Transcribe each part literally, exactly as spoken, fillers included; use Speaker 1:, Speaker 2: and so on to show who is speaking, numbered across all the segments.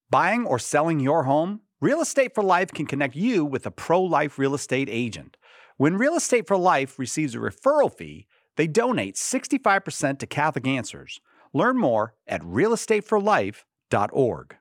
Speaker 1: Buying or selling your home? Real Estate for Life can connect you with a pro-life real estate agent. When Real Estate for Life receives a referral fee, they donate sixty-five percent to Catholic Answers. Learn more at real estate for life dot org.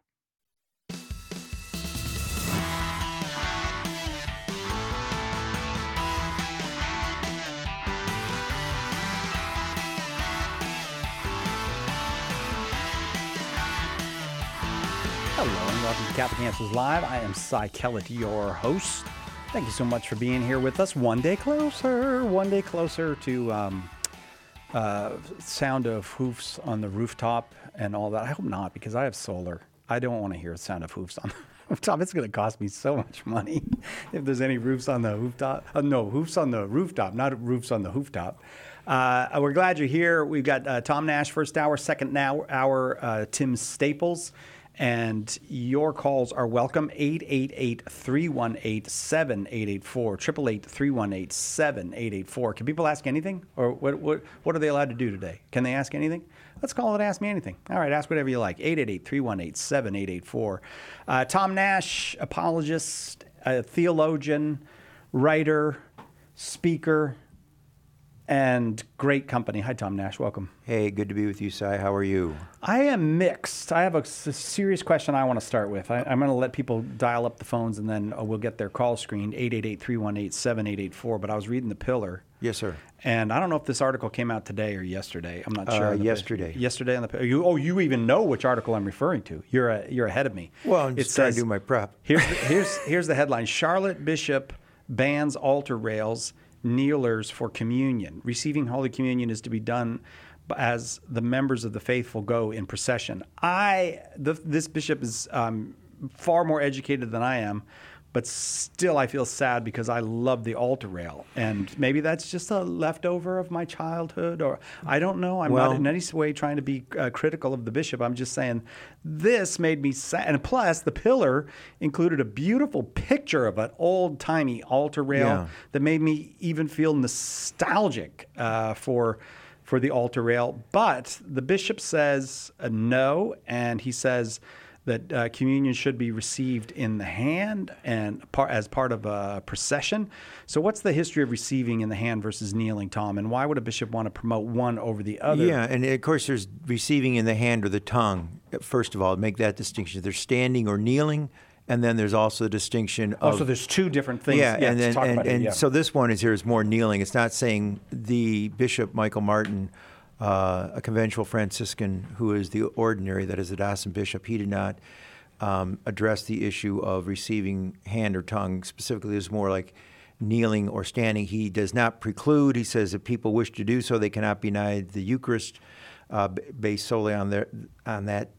Speaker 1: Hello and welcome to Catholic Answers Live. I am Cy Kellett, your host. Thank you so much for being here with us. One day closer, one day closer to um, uh, sound of hoofs on the rooftop and all that. I hope not, because I have solar. I don't want to hear the sound of hoofs on the rooftop. It's going to cost me so much money if there's any roofs on the rooftop. Uh, no, hoofs on the rooftop, not roofs on the rooftop. Uh, we're glad you're here. We've got uh, Tom Nash first hour, second now hour, uh, Tim Staples. And your calls are welcome. eight eight eight, three one eight, seven eight eight four. eight eight eight, three one eight, seven eight eight four. Can people ask anything? Or what what what are they allowed to do today? Can they ask anything? Let's call it Ask Me Anything. All right, ask whatever you like. eight eight eight, three one eight, seven eight eight four. Uh, Tom Nash, apologist, a theologian, writer, speaker, and great company. Hi, Tom Nash. Welcome.
Speaker 2: Hey, good to be with you, Cy. How are you?
Speaker 1: I am mixed. I have a, s- serious question I want to start with. I, I'm going to let people dial up the phones, and then uh, we'll get their call screened, eight eight eight, three one eight, seven eight eight four. But I was reading The Pillar.
Speaker 2: Yes, sir.
Speaker 1: And I don't know if this article came out today or yesterday. I'm not sure.
Speaker 2: Uh,
Speaker 1: The-
Speaker 2: yesterday.
Speaker 1: Yesterday on the Pillar. You, oh, you even know which article I'm referring to. You're a, you're ahead of me.
Speaker 2: Well, I'm just
Speaker 1: It
Speaker 2: trying
Speaker 1: says-
Speaker 2: to do my prep.
Speaker 1: Here's the, here's here's the headline: Charlotte Bishop bans altar rails, kneelers for communion. Receiving Holy Communion is to be done as the members of the faithful go in procession. I the, this bishop is um, far more educated than I am, but still I feel sad because I love the altar rail, and maybe that's just a leftover of my childhood, or I don't know. I'm
Speaker 2: Well-
Speaker 1: not in any way trying to be uh, critical of the bishop. I'm just saying this made me sad. And plus, The Pillar included a beautiful picture of an old-timey altar rail
Speaker 2: Yeah.
Speaker 1: that made me even feel nostalgic uh, for for the altar rail. But the bishop says uh, no, and he says that uh, communion should be received in the hand and par- as part of a procession. So what's the history of receiving in the hand versus kneeling, Tom? And why would a bishop want to promote one over the other?
Speaker 2: Yeah, and of course there's receiving in the hand or the tongue. First of all, make that distinction. There's standing or kneeling, and then there's also the distinction of...
Speaker 1: Oh, so there's two different things.
Speaker 2: Yeah, and
Speaker 1: let's
Speaker 2: then,
Speaker 1: talk
Speaker 2: and,
Speaker 1: about it,
Speaker 2: and
Speaker 1: yeah.
Speaker 2: so this one is here is more kneeling. It's not saying the Bishop Michael Martin, uh, a conventual Franciscan who is the ordinary, that is the Dawson Bishop, he did not um, address the issue of receiving hand or tongue. Specifically, it's more like kneeling or standing. He does not preclude. He says if people wish to do so, they cannot be denied the Eucharist uh, based solely on their on that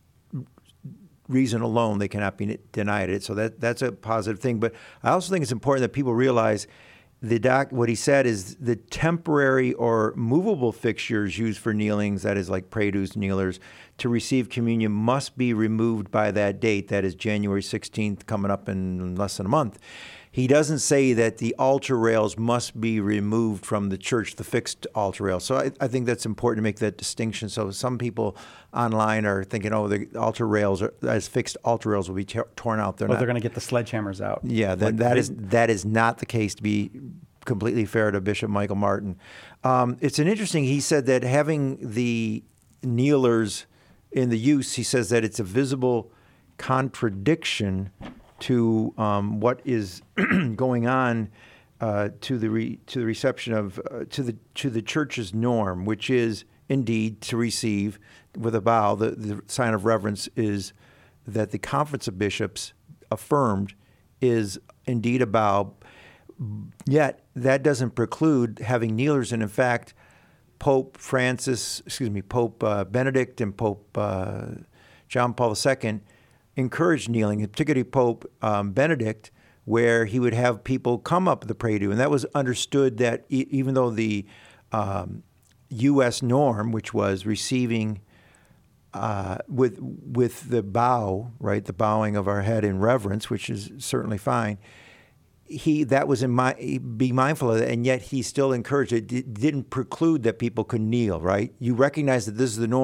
Speaker 2: reason alone. They cannot be denied it. So that that's a positive thing. But I also think it's important that people realize the doc. What he said is the temporary or movable fixtures used for kneelings, that is like pray-dos, kneelers, to receive communion must be removed by that date. That is January sixteenth, coming up in less than a month. He doesn't say that the altar rails must be removed from the church, the fixed altar rails. So I, I think that's important to make that distinction. So some people online are thinking, oh, the altar rails, are, as fixed altar rails will be te- torn out. They're
Speaker 1: Oh,
Speaker 2: not.
Speaker 1: they're going to get the sledgehammers out.
Speaker 2: Yeah, that,
Speaker 1: Like
Speaker 2: that
Speaker 1: they-
Speaker 2: is that is not the case, to be completely fair to Bishop Michael Martin. Um, it's an interesting, he said that having the kneelers in the use, he says that it's a visible contradiction to um, what is going on uh, to the re- to the reception of uh, to the to the church's norm, which is indeed to receive with a bow. The, the sign of reverence is that the Conference of Bishops affirmed is indeed a bow. Yet that doesn't preclude having kneelers, and in fact, Pope Francis, excuse me, Pope uh, Benedict and Pope uh, John Paul the Second encouraged kneeling, particularly Pope um, Benedict, where he would have people come up the pray-do. And that was understood that e- even though the um, U S norm, which was receiving uh, with with the bow, right, the bowing of our head in reverence, which is certainly fine, he that was in my be mindful of it, and yet he still encouraged it. It didn't preclude that people could kneel, right? You recognize that this is the norm.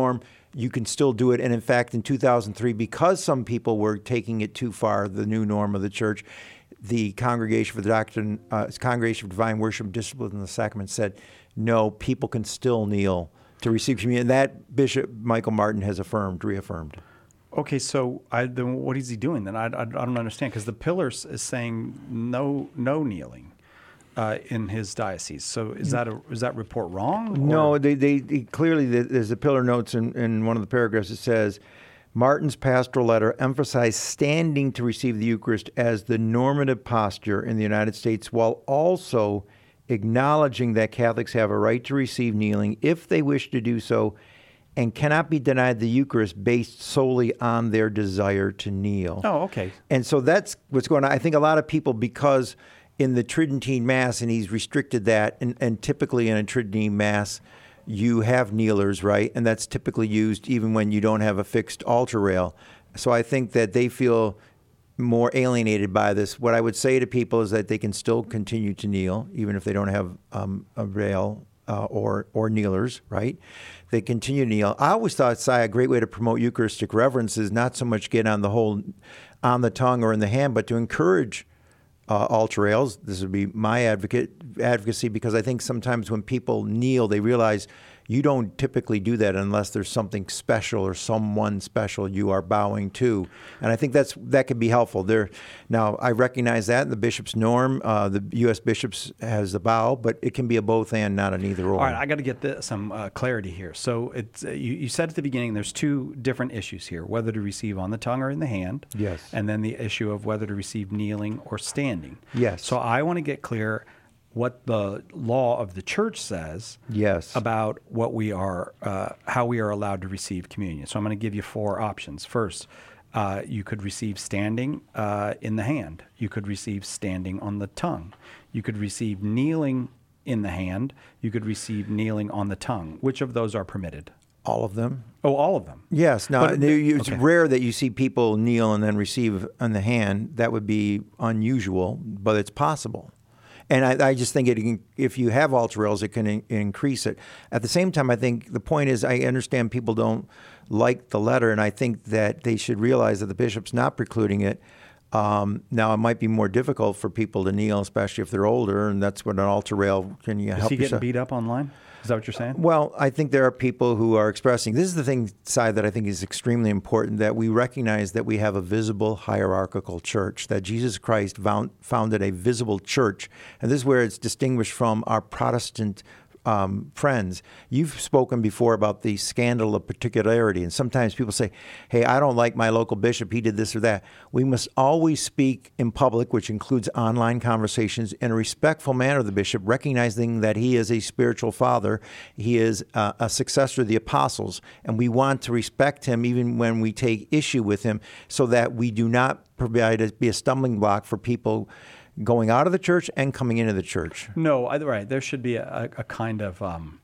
Speaker 2: you can still do it. And in fact, in two thousand three, because some people were taking it too far, the new norm of the church, the Congregation for the Doctrine, uh, Congregation for Divine Worship, Discipline, and the Sacrament said, no, people can still kneel to receive communion. And that Bishop Michael Martin has affirmed, reaffirmed.
Speaker 1: Okay, so I, then what is he doing then? I, I, I don't understand, because the Pillars is saying no no kneeling uh, in his diocese. So is that a, is that report wrong? Or?
Speaker 2: No, they, they, they clearly, there's a Pillar notes in, in one of the paragraphs that says, Martin's pastoral letter emphasized standing to receive the Eucharist as the normative posture in the United States, while also acknowledging that Catholics have a right to receive kneeling if they wish to do so, and cannot be denied the Eucharist based solely on their desire to kneel.
Speaker 1: Oh, okay.
Speaker 2: And so that's what's going on. I think a lot of people, because in the Tridentine Mass, and he's restricted that, and, and typically in a Tridentine Mass, you have kneelers, right? And that's typically used even when you don't have a fixed altar rail. So I think that they feel more alienated by this. What I would say to people is that they can still continue to kneel, even if they don't have um, a rail uh, or or kneelers, right? They continue to kneel. I always thought, Si, a great way to promote Eucharistic reverence is not so much get on the whole, on the tongue or in the hand, but to encourage uh, altar rails. This would be my advocate advocacy, because I think sometimes when people kneel, they realize you don't typically do that unless there's something special or someone special you are bowing to. And I think that's that could be helpful. There, now, I recognize that in the bishop's norm. Uh, the U S bishops has the bow, but it can be a both and, not an either or.
Speaker 1: All right, I got to get the, some uh, clarity here. So it's uh, you, you said at the beginning there's two different issues here, whether to receive on the tongue or in the hand.
Speaker 2: Yes.
Speaker 1: And then the issue of whether to receive kneeling or standing.
Speaker 2: Yes.
Speaker 1: So I want to get clear what the law of the church says
Speaker 2: Yes.
Speaker 1: about what we are, uh, how we are allowed to receive communion. So I'm going to give you four options. First, uh, you could receive standing uh, in the hand. You could receive standing on the tongue. You could receive kneeling in the hand. You could receive kneeling on the tongue. Which of those are permitted?
Speaker 2: All of them.
Speaker 1: Oh, all of them.
Speaker 2: Yes. Now,
Speaker 1: But-
Speaker 2: it's
Speaker 1: okay.
Speaker 2: rare that you see people kneel and then receive on the hand. That would be unusual, but it's possible. And I, I just think it can, if you have altar rails, it can in, increase it. At the same time, I think the point is, I understand people don't like the letter, and I think that they should realize that the bishop's not precluding it. Um, now, it might be more difficult for people to kneel, especially if they're older, and that's what an altar rail can you
Speaker 1: Is
Speaker 2: help
Speaker 1: he getting
Speaker 2: yourself.
Speaker 1: beat up online? Is that what you're saying?
Speaker 2: Well, I think there are people who are expressing, this is the thing, side that I think is extremely important, that we recognize that we have a visible hierarchical church, that Jesus Christ found, founded a visible church. And this is where it's distinguished from our Protestant um, friends. You've spoken before about the scandal of particularity. And sometimes people say, hey, I don't like my local bishop. He did this or that. We must always speak in public, which includes online conversations, in a respectful manner of the bishop, recognizing that he is a spiritual father. He is uh, a successor of the apostles. And we want to respect him even when we take issue with him, so that we do not provide a, be a stumbling block for people going out of the church and coming into the church.
Speaker 1: No, I- right. There should be a, a kind of um,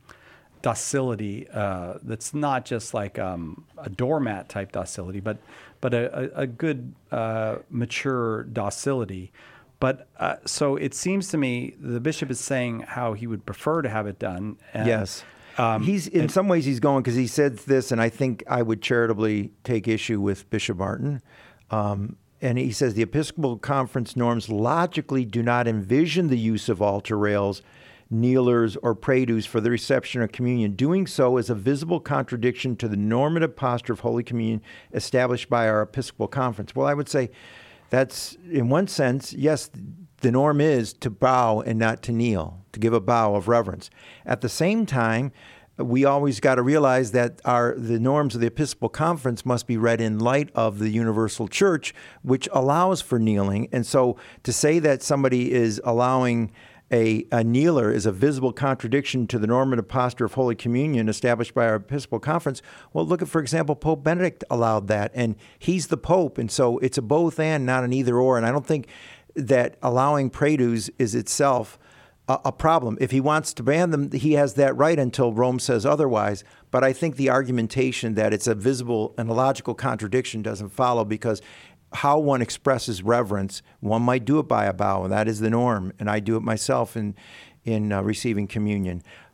Speaker 1: docility uh, that's not just like um, a doormat type docility, but but a, a, a good uh, mature docility. But uh, so it seems to me the bishop is saying how he would prefer to have it done. And,
Speaker 2: Yes.
Speaker 1: um,
Speaker 2: he's in some ways he's going, because he said this, and I think I would charitably take issue with Bishop Martin. Um, and he says the Episcopal Conference norms logically do not envision the use of altar rails, kneelers, or pray-dos for the reception of communion. Doing so is a visible contradiction to the normative posture of Holy Communion established by our Episcopal Conference. Well, I would say that's, in one sense, yes, the norm is to bow and not to kneel, to give a bow of reverence. At the same time, we always got to realize that our the norms of the Episcopal Conference must be read in light of the Universal Church, which allows for kneeling. And so to say that somebody is allowing a, a kneeler is a visible contradiction to the normative posture of Holy Communion established by our Episcopal Conference. Well, look at, for example, Pope Benedict allowed that, and he's the Pope. And so it's a both and, not an either or. And I don't think that allowing pray-dos is itself a, a problem. If he wants to ban them, he has that right until Rome says otherwise. But I think the argumentation that it's a visible and a logical contradiction doesn't follow, because how one expresses reverence, one might do it by a bow, and that is the norm. And I do it myself in, in uh, receiving communion.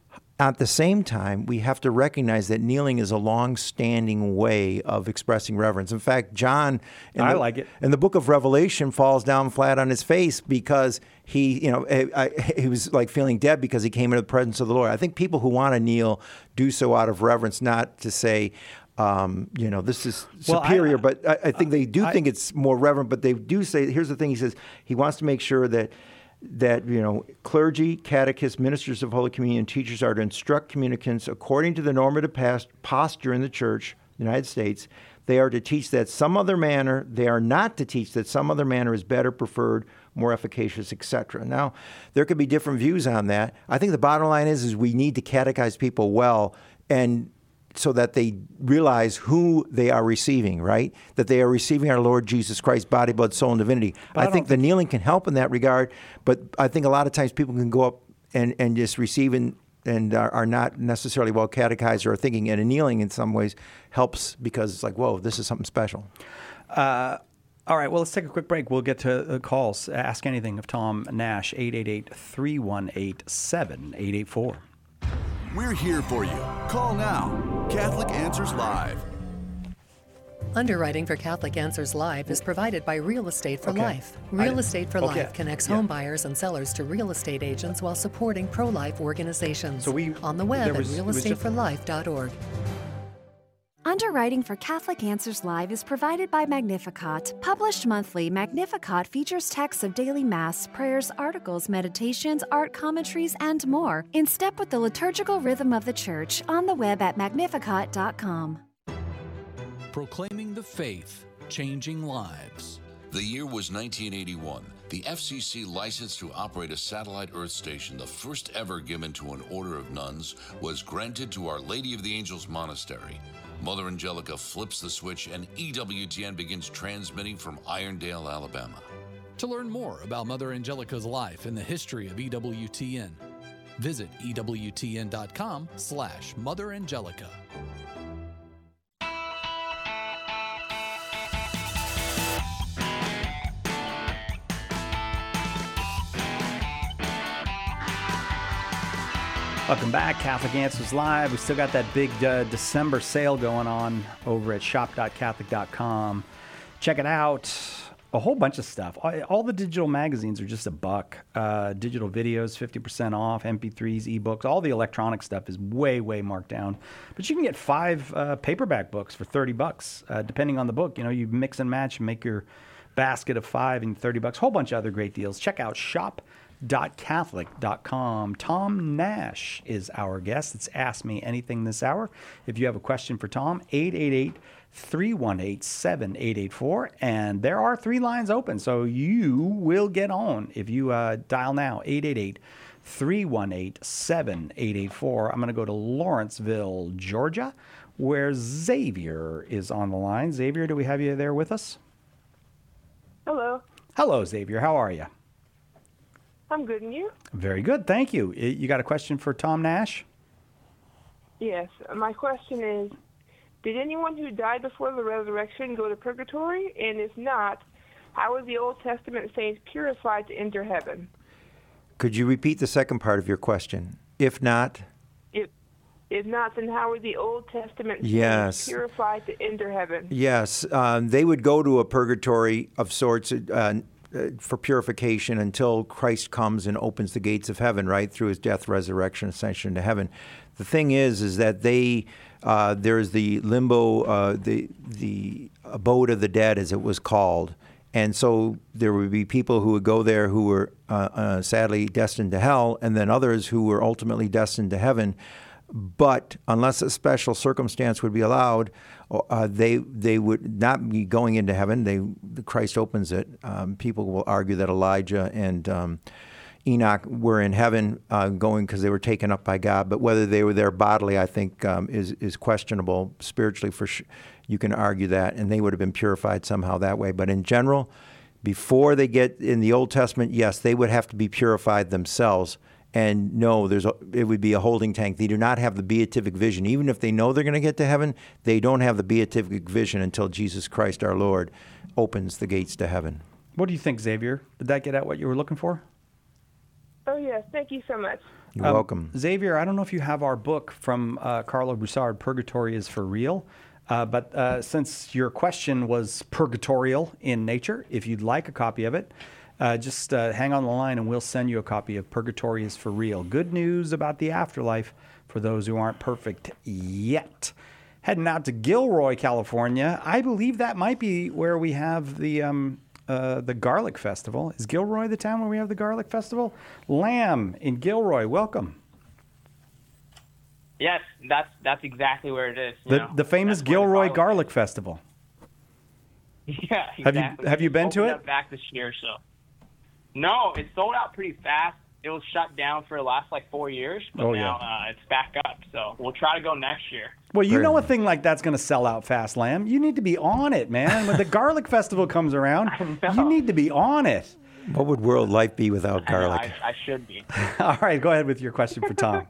Speaker 2: at the same time, we have to recognize that kneeling is a long-standing way of expressing reverence. In fact, John, in
Speaker 1: I
Speaker 2: the,
Speaker 1: like it.
Speaker 2: in the book of Revelation, falls down flat on his face because he, you know, I, I, he was like feeling dead because he came into the presence of the Lord. I think people who want to kneel do so out of reverence, not to say, um, you know, this is
Speaker 1: Well,
Speaker 2: superior,
Speaker 1: I-
Speaker 2: but I, I think they do
Speaker 1: I-
Speaker 2: think it's more reverent. But they do say, here's the thing: he says he wants to make sure that. that, you know, clergy, catechists, ministers of Holy Communion, teachers are to instruct communicants according to the normative past, posture in the Church, United States. They are to teach that some other manner, they are not to teach that some other manner is better, preferred, more efficacious, et cetera. Now, there could be different views on that. I think the bottom line is, is we need to catechize people well, and so that they realize who they are receiving, right? That they are receiving our Lord Jesus Christ, body, blood, soul, and divinity.
Speaker 1: But I
Speaker 2: I
Speaker 1: don't
Speaker 2: think the kneeling can help in that regard, but I think a lot of times people can go up and, and just receive and, and are, are not necessarily well catechized or thinking, and a kneeling in some ways helps because it's like, whoa, this is something special.
Speaker 1: Uh, all right, well, let's take a quick break. We'll get to uh, calls. Ask anything of Tom Nash, eight eight eight, three one eight, seven eight eight four.
Speaker 3: We're here for you. Call now. Catholic Answers Live.
Speaker 4: Underwriting for Catholic Answers Live is provided by Real Estate for
Speaker 1: Okay.
Speaker 4: Life. Real
Speaker 1: I-
Speaker 4: Estate for
Speaker 1: okay.
Speaker 4: Life connects
Speaker 1: Yeah.
Speaker 4: home buyers and sellers to real estate agents while supporting pro-life organizations.
Speaker 1: So we-
Speaker 4: on the web
Speaker 1: there
Speaker 4: at
Speaker 1: was- it
Speaker 4: real
Speaker 1: was
Speaker 4: estate
Speaker 1: just-
Speaker 4: for life dot org.
Speaker 5: Underwriting for Catholic Answers Live is provided by Magnificat. Published monthly, Magnificat features texts of daily Mass, prayers, articles, meditations, art commentaries, and more, in step with the liturgical rhythm of the Church, on the web at magnificat dot com.
Speaker 6: Proclaiming the faith, changing lives.
Speaker 7: The year was nineteen eighty-one. The F C C license to operate a satellite Earth station, the first ever given to an order of nuns, was granted to Our Lady of the Angels Monastery. Mother Angelica flips the switch and E W T N begins transmitting from Irondale, Alabama.
Speaker 6: To learn more about Mother Angelica's life and the history of E W T N, visit E W T N dot com slash Mother Angelica.
Speaker 1: Welcome back, Catholic Answers Live. We still got that big uh, December sale going on over at shop dot catholic dot com. Check it out. A whole bunch of stuff. All, all the digital magazines are just a buck. Uh, digital videos, fifty percent off, M P threes, ebooks. All the electronic stuff is way, way marked down. But you can get five uh, paperback books for thirty bucks, uh, depending on the book. You know, you mix and match and make your basket of five and thirty bucks. Whole bunch of other great deals. Check out shop dot catholic dot com. Tom Nash is our guest. It's Ask Me Anything this hour. If you have a question for Tom, eight eight eight, three one eight, seven eight eight four. And there are three lines open, so you will get on if you uh, dial now, eight eight eight, three one eight, seven eight eight four. I'm going to go to Lawrenceville, Georgia, where Xavier is on the line. Xavier, do we have you there with us?
Speaker 8: Hello.
Speaker 1: Hello, Xavier. How are you?
Speaker 8: I'm good, and you?
Speaker 1: Very good, thank you. Y- You got a question for Tom Nash?
Speaker 8: Yes. My question is, did anyone who died before the resurrection go to purgatory? And if not, how are the Old Testament saints purified to enter heaven?
Speaker 2: Could you repeat the second part of your question? If not,
Speaker 8: If, if not, then how are the Old Testament saints
Speaker 2: Yes.
Speaker 8: purified to enter heaven?
Speaker 2: yes, um, they would go to a purgatory of sorts uh, uh, for purification until Christ comes and opens the gates of heaven, right, through his death, resurrection, ascension into heaven. The thing is, is that they uh, there's the limbo, uh, the the abode of the dead, as it was called, and so there would be people who would go there who were uh, uh, sadly destined to hell, and then others who were ultimately destined to heaven. But unless a special circumstance would be allowed, uh, they they would not be going into heaven. They Christ opens it. Um, people will argue that Elijah and um, Enoch were in heaven uh, going because they were taken up by God. But whether they were there bodily, I think, um, is is questionable. Spiritually, for sh- you can argue that, and they would have been purified somehow that way. But in general, before they get in the Old Testament, yes, they would have to be purified themselves. And no, there's a, it would be a holding tank. They do not have the beatific vision. Even if they know they're going to get to heaven, they don't have the beatific vision until Jesus Christ our Lord opens the gates to heaven.
Speaker 1: What do you think, Xavier? Did that get at what you were looking for?
Speaker 8: Oh, yes. Thank you so much.
Speaker 2: You're
Speaker 1: Um,
Speaker 2: welcome.
Speaker 1: Xavier, I don't know if you have our book from uh, Carlo Broussard, Purgatory is for Real. Uh, but uh, since your question was purgatorial in nature, if you'd like a copy of it, uh, just uh, hang on the line and we'll send you a copy of Purgatory is for Real. Good news about the afterlife for those who aren't perfect yet. Heading out to Gilroy, California. I believe that might be where we have the um, uh, the Garlic Festival. Is Gilroy the town where we have the Garlic Festival? Lamb in Gilroy, welcome.
Speaker 9: Yes, that's that's exactly where it is. You
Speaker 1: The
Speaker 9: know,
Speaker 1: the famous
Speaker 9: that's where the
Speaker 1: Gilroy
Speaker 9: garlic
Speaker 1: Garlic Festival.
Speaker 9: is. Yeah, exactly.
Speaker 1: Have you have you been
Speaker 9: Opened
Speaker 1: to
Speaker 9: up
Speaker 1: it?
Speaker 9: back this year, so. No, it sold out pretty fast. It was shut down for the last like four years, but
Speaker 1: Oh,
Speaker 9: now
Speaker 1: yeah.
Speaker 9: uh, it's back up. So we'll try to go next year.
Speaker 1: Well, you
Speaker 2: Very
Speaker 1: know a
Speaker 2: nice.
Speaker 1: thing like that's going to sell out fast, Lamb. You need to be on it, man. When the Garlic Festival comes around, you need to be on it.
Speaker 2: What would world life be without
Speaker 9: I know,
Speaker 2: garlic?
Speaker 9: I, I should be.
Speaker 1: All right, go ahead with your question for Tom.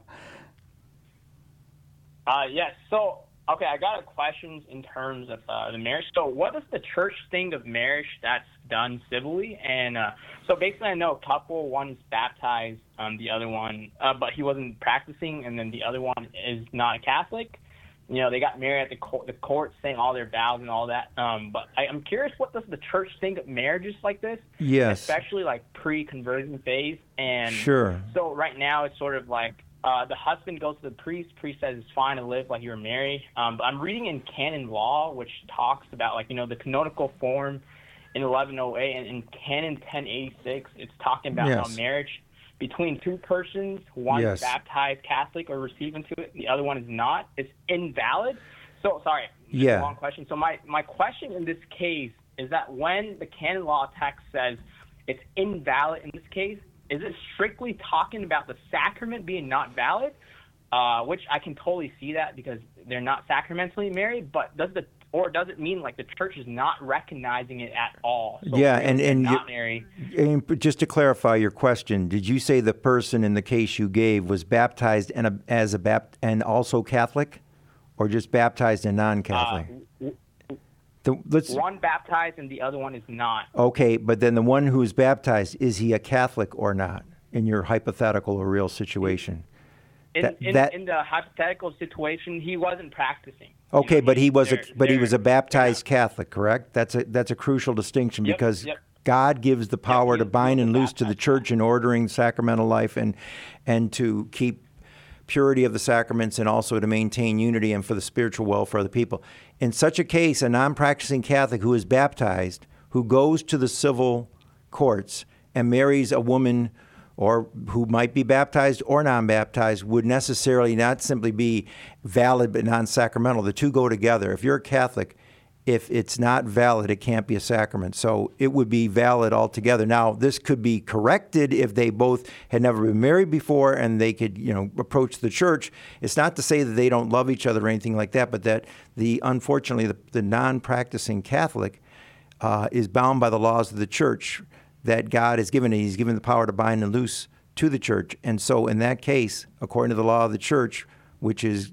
Speaker 9: Uh, yes. So, okay, I got a question in terms of uh, the marriage. So, what does the church think of marriage that's done civilly? And uh, so, basically, I know a couple. One's baptized, um, the other one, uh, but he wasn't practicing, and then the other one is not a Catholic. You know, they got married at the court, the court saying all their vows and all that. Um, but I, I'm curious, what does the church think of marriages like this?
Speaker 2: Yes.
Speaker 9: Especially like pre-conversion phase. And
Speaker 2: Sure.
Speaker 9: so right now it's sort of like uh, the husband goes to the priest. Priest says it's fine to live like you were married. Um, but I'm reading in canon law, which talks about like, you know, the canonical form in eleven oh eight, and in canon ten eighty-six, it's talking about
Speaker 2: Yes.
Speaker 9: how marriage between two persons, one
Speaker 2: Yes.
Speaker 9: is baptized Catholic or received into it, the other one is not, it's invalid. So, sorry, just
Speaker 2: Yeah.
Speaker 9: a long question. So my, my question in this case is that when the canon law text says it's invalid in this case, is it strictly talking about the sacrament being not valid, uh, which I can totally see that because they're not sacramentally married, but does the or does it mean like the church is not recognizing it at all? So
Speaker 2: Yeah,
Speaker 9: if
Speaker 2: and-
Speaker 9: they're
Speaker 2: and
Speaker 9: not
Speaker 2: you-
Speaker 9: married.
Speaker 2: And just to clarify your question, did you say the person in the case you gave was baptized and a, as a bapt and also Catholic, or just baptized and non-Catholic?
Speaker 9: Uh,
Speaker 2: The- let's
Speaker 9: One baptized and the other one is not.
Speaker 2: okay, but then the one who is baptized, is he a Catholic or not? In your hypothetical or real situation.
Speaker 9: In,
Speaker 2: That-
Speaker 9: in,
Speaker 2: that-
Speaker 9: in the hypothetical situation, he wasn't practicing. You
Speaker 2: Okay,
Speaker 9: know,
Speaker 2: but he was a
Speaker 9: they're-
Speaker 2: but he
Speaker 9: they're-
Speaker 2: was a baptized
Speaker 9: they're
Speaker 2: Catholic, correct? That's a that's a crucial distinction
Speaker 9: Yep,
Speaker 2: because
Speaker 9: yep.
Speaker 2: God gives the power
Speaker 9: he
Speaker 2: to
Speaker 9: was-
Speaker 2: bind
Speaker 9: he was
Speaker 2: and loose to the
Speaker 9: baptized.
Speaker 2: church in ordering sacramental life and and to keep purity of the sacraments and also to maintain unity and for the spiritual welfare of the people. In such a case, a non-practicing Catholic who is baptized, who goes to the civil courts and marries a woman or who might be baptized or non-baptized would necessarily not simply be valid but non-sacramental. The two go together. If you're a Catholic, if it's not valid, it can't be a sacrament. So it would be valid altogether. Now, this could be corrected if they both had never been married before and they could, you know, approach the church. It's not to say that they don't love each other or anything like that, but that the unfortunately the, the non-practicing Catholic uh, is bound by the laws of the church that God has given. He's given the power to bind and loose to the church. And so in that case, according to the law of the church, which is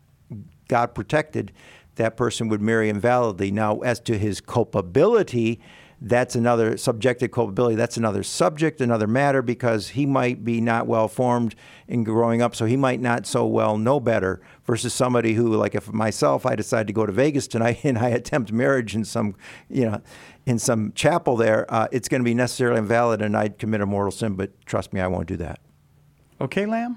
Speaker 2: God protected, that person would marry invalidly. Now, as to his culpability, that's another subjective culpability. That's another subject, another matter, because he might be not well formed in growing up, so he might not so well know better versus somebody who, like if myself, I decide to go to Vegas tonight and I attempt marriage in some, you know, in some chapel there, uh, it's going to be necessarily invalid and I'd commit a mortal sin, but trust me, I won't do that.
Speaker 1: Okay, Lamb?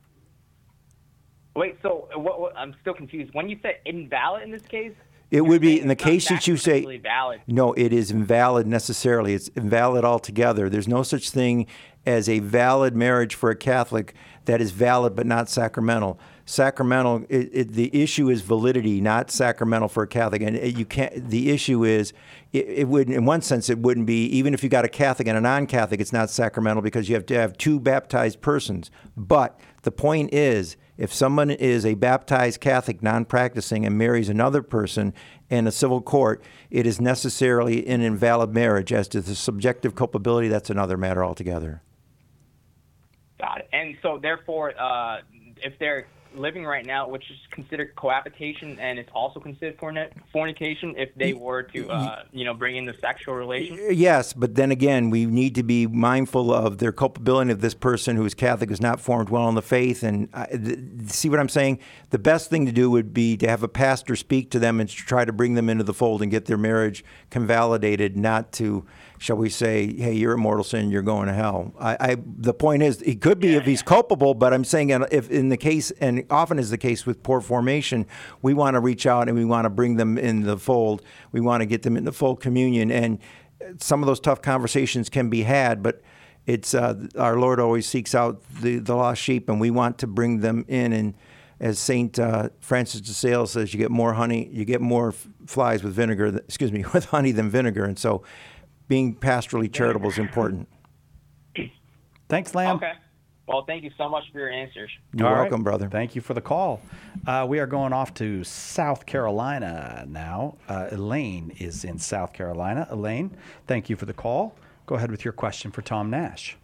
Speaker 9: Wait, so what, what, I'm still confused. When you said invalid in this case,
Speaker 2: It
Speaker 9: you're
Speaker 2: would be
Speaker 9: saying
Speaker 2: in the
Speaker 9: it's not
Speaker 2: case that you say,
Speaker 9: sacramentally valid.
Speaker 2: no, it is invalid necessarily. It's invalid altogether. There's no such thing as a valid marriage for a Catholic that is valid but not sacramental. Sacramental, it, it, the issue is validity, not sacramental for a Catholic. And it, you can't. The issue is, it, it would, in one sense, it wouldn't be. Even if you got a Catholic and a non-Catholic, it's not sacramental because you have to have two baptized persons. But the point is, if someone is a baptized Catholic, non-practicing, and marries another person in a civil court, it is necessarily an invalid marriage. As to the subjective culpability, that's another matter altogether.
Speaker 9: Got it. And so, therefore, uh, if they're living right now, which is considered cohabitation, and it's also considered forni- fornication if they were to, uh, you know, bring in the sexual relation?
Speaker 2: Yes, but then again, we need to be mindful of their culpability of this person who is Catholic, who's not formed well in the faith. And uh, th- see what I'm saying? The best thing to do would be to have a pastor speak to them and to try to bring them into the fold and get their marriage convalidated, not to, shall we say, hey, you're a mortal sin, you're going to hell. I, I the point is, it could be yeah, if he's yeah. culpable, but I'm saying if in the case, and often is the case with poor formation, we want to reach out and we want to bring them in the fold. We want to get them in the full communion. And some of those tough conversations can be had, but it's uh, our Lord always seeks out the, the lost sheep, and we want to bring them in. And as Saint uh, Francis de Sales says, you get more honey, you get more f- flies with vinegar, th- excuse me, with honey than vinegar. And so being pastorally charitable is important.
Speaker 1: Thanks, Lamb.
Speaker 9: Okay. Well, thank you so much for your answers.
Speaker 2: You're
Speaker 1: All
Speaker 2: welcome,
Speaker 1: right.
Speaker 2: brother.
Speaker 1: Thank you for the call. Uh, we are going off to South Carolina now. Uh, Elaine is in South Carolina. Elaine, thank you for the call. Go ahead with your question for Tom Nash.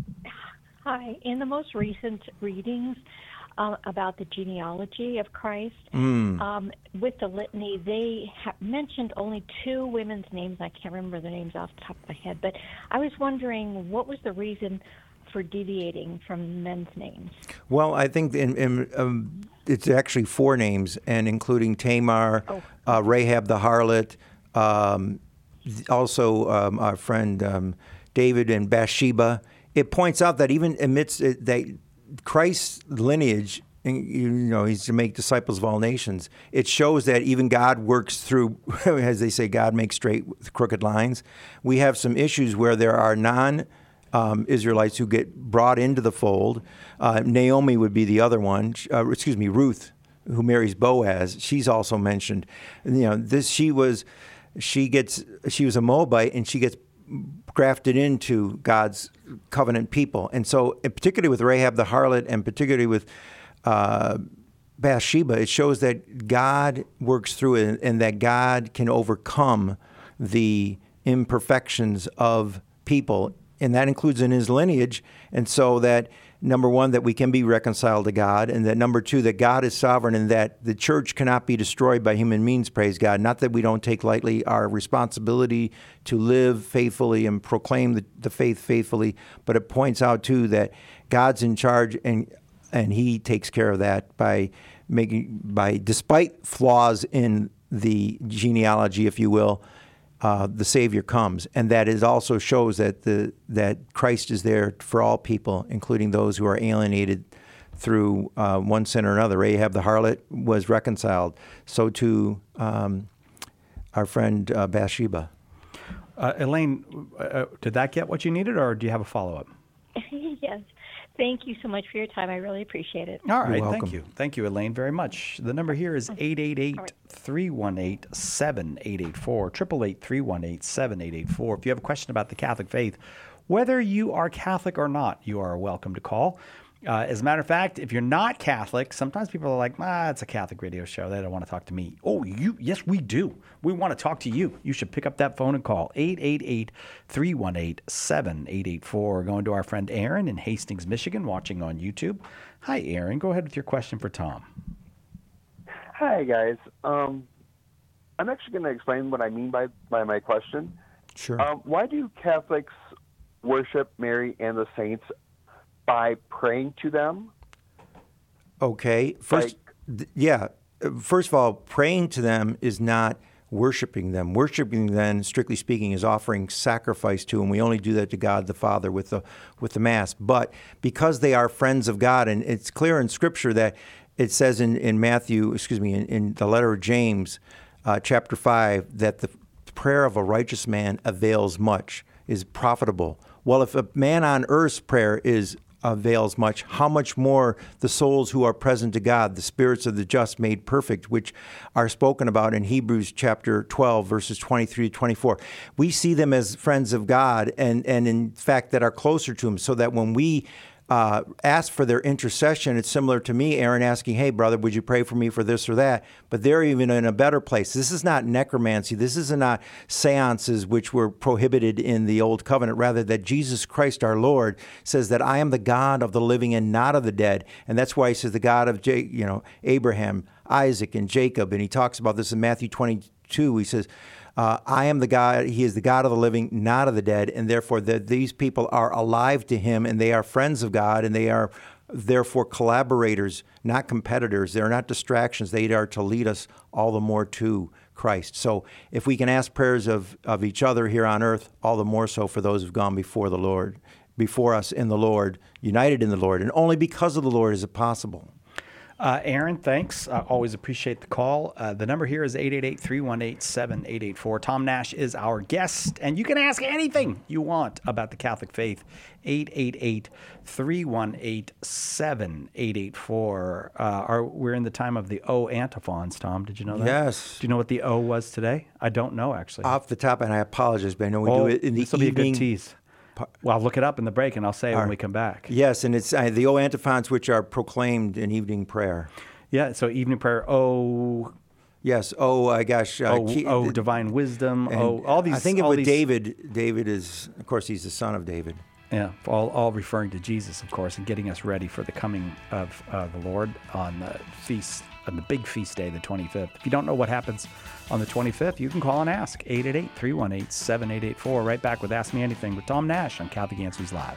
Speaker 10: Hi. In the most recent readings uh, about the genealogy of Christ,
Speaker 2: Mm.
Speaker 10: um, with the litany, they ha- mentioned only two women's names. I can't remember the names off the top of my head, but I was wondering what was the reason for deviating from men's names?
Speaker 2: Well, I think in, in, um, it's actually four names, and including Tamar,
Speaker 10: Oh.
Speaker 2: uh, Rahab the harlot, um, also um, our friend um, David and Bathsheba. It points out that even amidst it, that Christ's lineage, you know, he's to make disciples of all nations. It shows that even God works through, as they say, God makes straight with crooked lines. We have some issues where there are non- Um, Israelites who get brought into the fold. Uh, Naomi would be the other one. Uh, excuse me, Ruth, who marries Boaz. She's also mentioned. And, you know, this she was, she gets, she was a Moabite, and she gets grafted into God's covenant people. And so, and particularly with Rahab the harlot, and particularly with uh, Bathsheba, it shows that God works through it, and that God can overcome the imperfections of people. And that includes in his lineage. And so that, number one, that we can be reconciled to God, and that number two, that God is sovereign, and that the church cannot be destroyed by human means, praise God. Not that we don't take lightly our responsibility to live faithfully and proclaim the, the faith faithfully, but it points out too that God's in charge, and and he takes care of that by making, by despite flaws in the genealogy, if you will, Uh, the Savior comes, and that it also shows that the that Christ is there for all people, including those who are alienated through uh, one sin or another. Rahab the harlot was reconciled. So too um, our friend uh, Bathsheba.
Speaker 1: Uh, Elaine, uh, did that get what you needed, or do you have a follow-up?
Speaker 10: Yes. Thank you so much for your time. I really appreciate it.
Speaker 1: All right,
Speaker 2: You're welcome.
Speaker 1: thank you. Thank you, Elaine, very much. The number here is eight eight eight, three one eight, seven eight eight four, eight eight eight, three one eight, seven eight eight four. If you have a question about the Catholic faith, whether you are Catholic or not, you are welcome to call. Uh, as a matter of fact, if you're not Catholic, sometimes people are like, ah, it's a Catholic radio show. They don't want to talk to me. Oh, you? Yes, we do. We want to talk to you. You should pick up that phone and call eight eight eight, three one eight, seven eight eight four. Going to our friend Aaron in Hastings, Michigan, watching on YouTube. Hi, Aaron. Go ahead with your question for Tom.
Speaker 11: Hi, guys. Um, I'm actually going to explain what I mean by, by my question.
Speaker 2: Sure.
Speaker 11: Um, why do Catholics worship Mary and the saints by praying to them?
Speaker 2: Okay. First,
Speaker 11: Like-
Speaker 2: th- yeah. First of all, praying to them is not worshiping them. Worshiping them, strictly speaking, is offering sacrifice to, and we only do that to God the Father with the with the Mass. But because they are friends of God, and it's clear in Scripture that it says in, in Matthew, excuse me, in, in the letter of James, uh, chapter five, that the prayer of a righteous man avails much, is profitable. Well, if a man on earth's prayer is avails much, how much more the souls who are present to God, the spirits of the just made perfect, which are spoken about in Hebrews chapter twelve, verses twenty-three to twenty-four. We see them as friends of God, and, and in fact that are closer to him, so that when we uh, ask for their intercession. It's similar to me, Aaron, asking, hey, brother, would you pray for me for this or that? But they're even in a better place. This is not necromancy. This is not seances which were prohibited in the Old Covenant. Rather, that Jesus Christ, our Lord, says that I am the God of the living and not of the dead. And that's why he says the God of J- you know, Abraham, Isaac, and Jacob. And he talks about this in Matthew twenty-two. He says, Uh, I am the God, he is the God of the living, not of the dead, and therefore the, these people are alive to him, and they are friends of God, and they are therefore collaborators, not competitors. They're not distractions. They are to lead us all the more to Christ. So if we can ask prayers of, of each other here on earth, all the more so for those who've gone before the Lord, before us in the Lord, united in the Lord, and only because of the Lord is it possible.
Speaker 1: Uh, Aaron, thanks. Uh, always appreciate the call. Uh, the number here is eight eight eight, three one eight, seven eight eight four. Tom Nash is our guest, and you can ask anything you want about the Catholic faith. eight eight eight, three one eight, seven eight eight four. Uh, are, we're in the time of the O antiphons, Tom. Did you know that?
Speaker 2: Yes.
Speaker 1: Do you know what the O was today? I don't know, actually.
Speaker 2: Off the top, and I apologize, but I know we
Speaker 1: oh,
Speaker 2: do it in the
Speaker 1: this will
Speaker 2: evening.
Speaker 1: be a good tease. Well, I'll look it up in the break, and I'll say it when we come back.
Speaker 2: Yes, and it's uh, the O antiphons, which are proclaimed in evening prayer.
Speaker 1: Yeah, so evening prayer, oh...
Speaker 2: Yes, oh, uh, gosh. Uh,
Speaker 1: oh,
Speaker 2: key,
Speaker 1: oh, divine wisdom, oh, all these...
Speaker 2: I think
Speaker 1: all
Speaker 2: with
Speaker 1: these,
Speaker 2: David, David is, of course, he's the son of David.
Speaker 1: Yeah, all, all referring to Jesus, of course, and getting us ready for the coming of uh, the Lord on the feast, on the big feast day, the twenty-fifth. If you don't know what happens on the twenty-fifth, you can call and ask. eight eight eight, three one eight, seven eight eight four. Right back with Ask Me Anything with Tom Nash on Catholic Answers Live.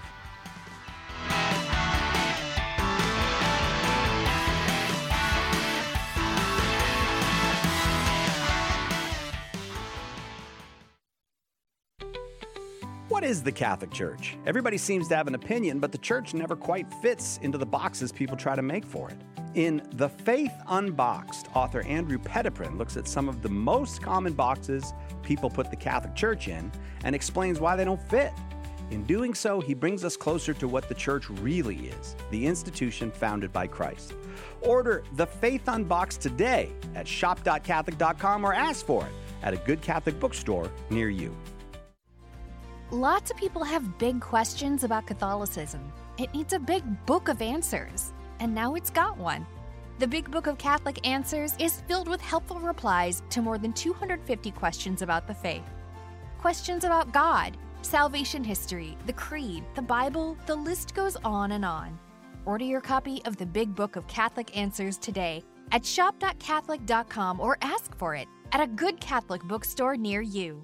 Speaker 1: What is the Catholic Church? Everybody seems to have an opinion, but the church never quite fits into the boxes people try to make for it. In The Faith Unboxed, author Andrew Petiprin looks at some of the most common boxes people put the Catholic Church in and explains why they don't fit. In doing so, he brings us closer to what the church really is, the institution founded by Christ. Order The Faith Unboxed today at shop dot catholic dot com or ask for it at a good Catholic bookstore near you.
Speaker 5: Lots of people have big questions about Catholicism. It needs a big book of answers, and now it's got one. The Big Book of Catholic Answers is filled with helpful replies to more than two hundred fifty questions about the faith. Questions about God, salvation history, the Creed, the Bible, the list goes on and on. Order your copy of the Big Book of Catholic Answers today at shop dot catholic dot com or ask for it at a good Catholic bookstore near you.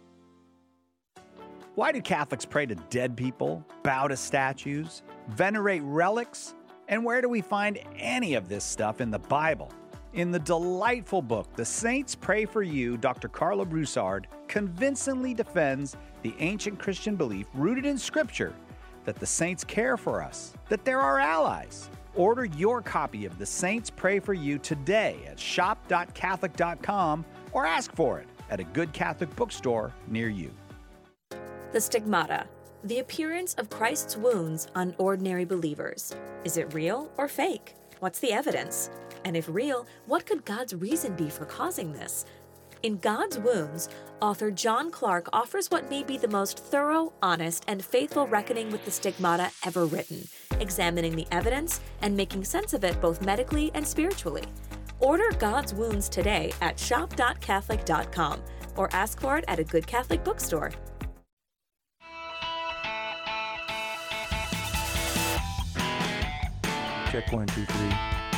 Speaker 1: Why do Catholics pray to dead people, bow to statues, venerate relics? And where do we find any of this stuff in the Bible? In the delightful book, The Saints Pray for You, Doctor Carla Broussard convincingly defends the ancient Christian belief rooted in Scripture that the saints care for us, that they're our allies. Order your copy of The Saints Pray for You today at shop dot catholic dot com or ask for it at a good Catholic bookstore near you.
Speaker 12: The stigmata, the appearance of Christ's wounds on ordinary believers. Is it real or fake? What's the evidence? And if real, what could God's reason be for causing this? In God's Wounds, author John Clark offers what may be the most thorough, honest, and faithful reckoning with the stigmata ever written, examining the evidence and making sense of it both medically and spiritually. Order God's Wounds today at shop dot catholic dot com or ask for it at a good Catholic bookstore.
Speaker 2: Check one, two, three.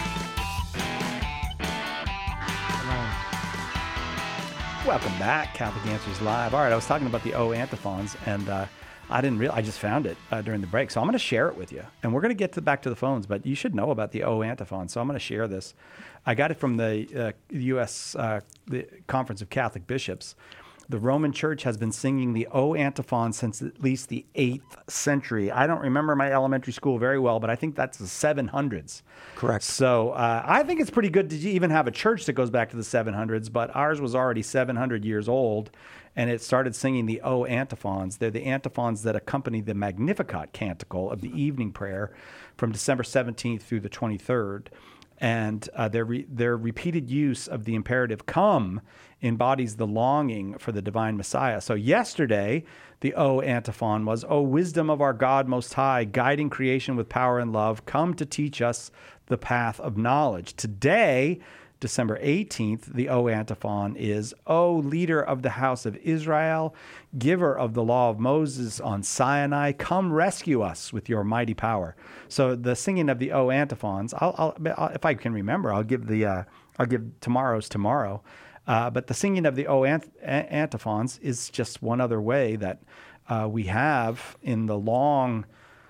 Speaker 1: Welcome back, Catholic Answers Live. All right, I was talking about the O antiphons, and uh, I didn't realize, I just found it uh, during the break, so I'm going to share it with you. And we're going to get to back to the phones, but you should know about the O antiphons, so I'm going to share this. I got it from the uh, U S Uh, the Conference of Catholic Bishops. The Roman Church has been singing the O antiphon since at least the eighth century. I don't remember my elementary school very well, but I think that's the seven hundreds.
Speaker 2: Correct.
Speaker 1: So uh, I think it's pretty good to even have a church that goes back to the seven hundreds, but ours was already seven hundred years old, and it started singing the O antiphons. They're the antiphons that accompany the Magnificat canticle of the evening prayer from December seventeenth through the twenty-third. And uh, their re- their repeated use of the imperative "come" embodies the longing for the divine Messiah. So yesterday, the O antiphon was, "O wisdom of our God Most High, guiding creation with power and love, come to teach us the path of knowledge." Today, December eighteenth, the O antiphon is, "O leader of the house of Israel, giver of the law of Moses on Sinai, come rescue us with your mighty power." So the singing of the O antiphons, I'll, I'll, I'll, if I can remember, I'll give the uh, I'll give tomorrow's tomorrow. Uh, but the singing of the O ant- antiphons is just one other way that uh, we have in the long,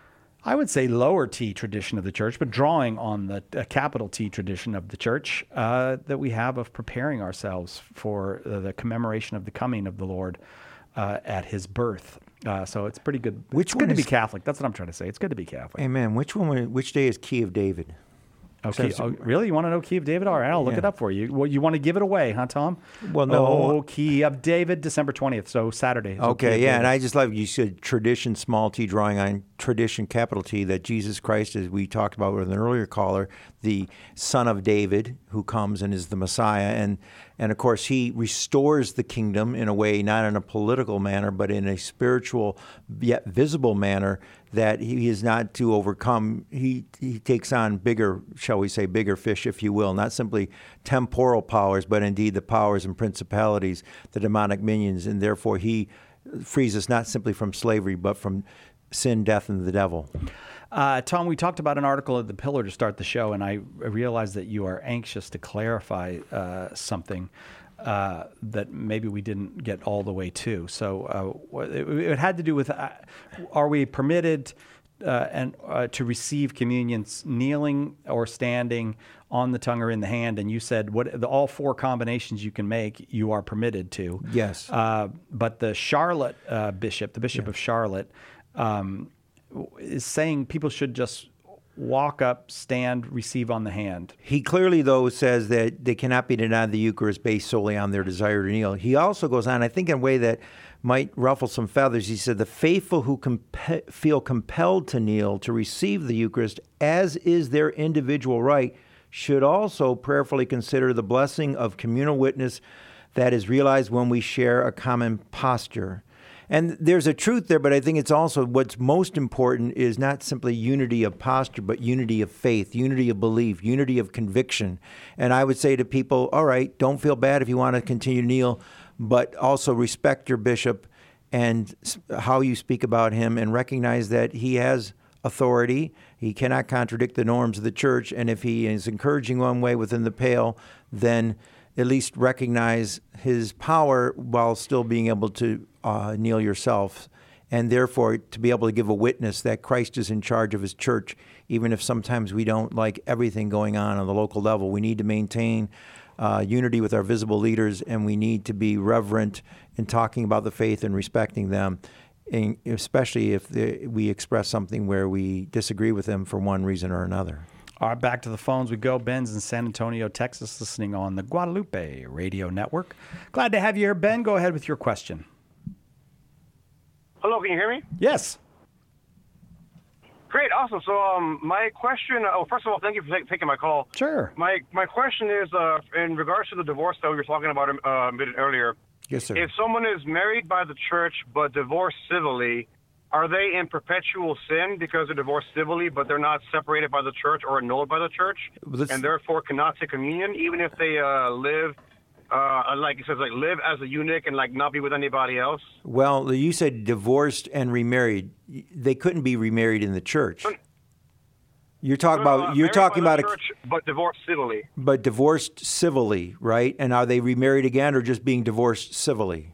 Speaker 1: I would say, lower T tradition of the church, but drawing on the uh, capital T tradition of the church uh, that we have of preparing ourselves for uh, the commemoration of the coming of the Lord uh, at his birth. Uh, so it's pretty good.
Speaker 2: Which
Speaker 1: it's
Speaker 2: one
Speaker 1: good to
Speaker 2: is-
Speaker 1: be Catholic. That's what I'm trying to say. It's good to be Catholic.
Speaker 2: Amen. Which one? Which day is Key of David?
Speaker 1: Okay.
Speaker 2: So-
Speaker 1: Oh, really? You want to know Key of David? All right, I'll look
Speaker 2: Yeah.
Speaker 1: it up for you. Well, you want to give it away, huh, Tom?
Speaker 2: Well, no.
Speaker 1: Oh, Key of David, December twentieth. So Saturday. So Key
Speaker 2: Okay,
Speaker 1: of
Speaker 2: yeah,
Speaker 1: David.
Speaker 2: and I just love you said tradition, small t, drawing on tradition, capital T, that Jesus Christ, as we talked about with an earlier caller, the Son of David, who comes and is the Messiah, and and of course he restores the kingdom in a way, not in a political manner, but in a spiritual yet visible manner, that he is not to overcome. He he takes on bigger, shall we say, bigger fish, if you will, not simply temporal powers, but indeed the powers and principalities, the demonic minions, and therefore he frees us not simply from slavery, but from sin, death, and the devil.
Speaker 1: Uh, Tom, we talked about an article at The Pillar to start the show, and I realized that you are anxious to clarify uh, something uh, that maybe we didn't get all the way to. So uh, it, it had to do with, uh, are we permitted uh, and uh, to receive communion kneeling or standing, on the tongue or in the hand? And you said what the, all four combinations you can make, you are permitted to.
Speaker 2: Yes.
Speaker 1: Uh, but the Charlotte uh, bishop, the Bishop of Charlotte, um, is saying people should just walk up, stand, receive on the hand.
Speaker 2: He clearly, though, says that they cannot be denied the Eucharist based solely on their desire to kneel. He also goes on, I think, in a way that might ruffle some feathers. He said, the faithful who comp- feel compelled to kneel to receive the Eucharist, as is their individual right, should also prayerfully consider the blessing of communal witness that is realized when we share a common posture. And there's a truth there, but I think it's also what's most important is not simply unity of posture, but unity of faith, unity of belief, unity of conviction. And I would say to people, all right, don't feel bad if you want to continue to kneel, but also respect your bishop and how you speak about him, and recognize that he has authority. He cannot contradict the norms of the church. And if he is encouraging one way within the pale, then at least recognize his power while still being able to uh, kneel yourself, and therefore to be able to give a witness that Christ is in charge of his church, even if sometimes we don't like everything going on on the local level. We need to maintain uh, unity with our visible leaders, and we need to be reverent in talking about the faith and respecting them, and especially if they, we express something where we disagree with them for one reason or another.
Speaker 1: All right, back to the phones we go. Ben's in San Antonio, Texas, listening on the Guadalupe Radio Network. Glad to have you here, Ben. Go ahead with your question.
Speaker 13: Hello, can you hear me?
Speaker 1: Yes.
Speaker 13: Great, awesome. So, um, my question. Oh, first of all, thank you for take, taking my call.
Speaker 1: Sure.
Speaker 13: My my question is, uh, in regards to the divorce that we were talking about uh, a minute earlier.
Speaker 2: Yes, sir.
Speaker 13: If someone is married by the church but divorced civilly, are they in perpetual sin because they're divorced civilly, but they're not separated by the church or annulled by the church,
Speaker 2: Well,
Speaker 13: and therefore cannot take communion, even if they uh, live, uh, like it says, like live as a eunuch and like not be with anybody else?
Speaker 2: Well, you said divorced and remarried. They couldn't be remarried in the church. You're talking
Speaker 13: No,
Speaker 2: about
Speaker 13: uh,
Speaker 2: you're
Speaker 13: married
Speaker 2: talking
Speaker 13: by
Speaker 2: about
Speaker 13: the
Speaker 2: a,
Speaker 13: church, but divorced civilly.
Speaker 2: but divorced civilly, right? And are they remarried again, or just being divorced civilly?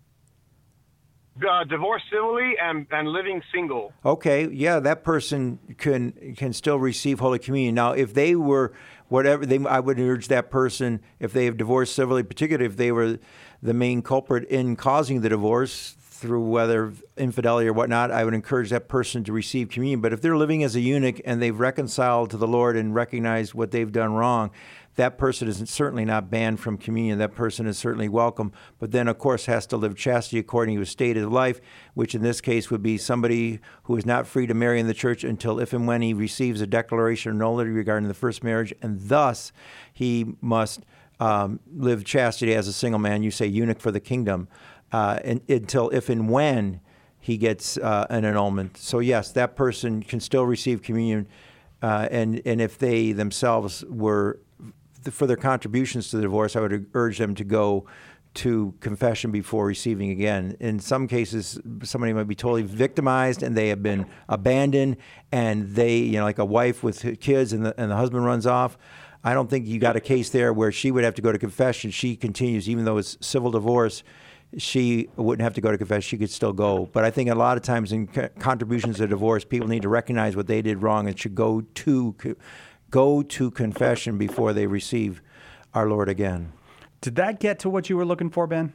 Speaker 13: Uh, divorced civilly and, and living single.
Speaker 2: Okay, yeah, that person can can still receive Holy Communion. Now, if they were whatever, they I would urge that person, if they have divorced civilly, particularly if they were the main culprit in causing the divorce through whether infidelity or whatnot, I would encourage that person to receive communion. But if they're living as a eunuch and they've reconciled to the Lord and recognized what they've done wrong, that person is certainly not banned from communion. That person is certainly welcome, but then, of course, has to live chastity according to his state of life, which in this case would be somebody who is not free to marry in the church until if and when he receives a declaration of nullity regarding the first marriage, and thus he must um, live chastity as a single man. You say eunuch for the kingdom, uh, and, until if and when he gets uh, an annulment. So yes, that person can still receive communion, uh, and and if they themselves were, for their contributions to the divorce, I would urge them to go to confession before receiving again. In some cases, somebody might be totally victimized and they have been abandoned, and they, you know, like a wife with kids and the, and the husband runs off. I don't think you got a case there where she would have to go to confession. She continues, even though it's civil divorce, she wouldn't have to go to confession. She could still go. But I think a lot of times in contributions to divorce, people need to recognize what they did wrong and should go to go to confession before they receive our Lord again.
Speaker 1: Did that get to what you were looking for, Ben?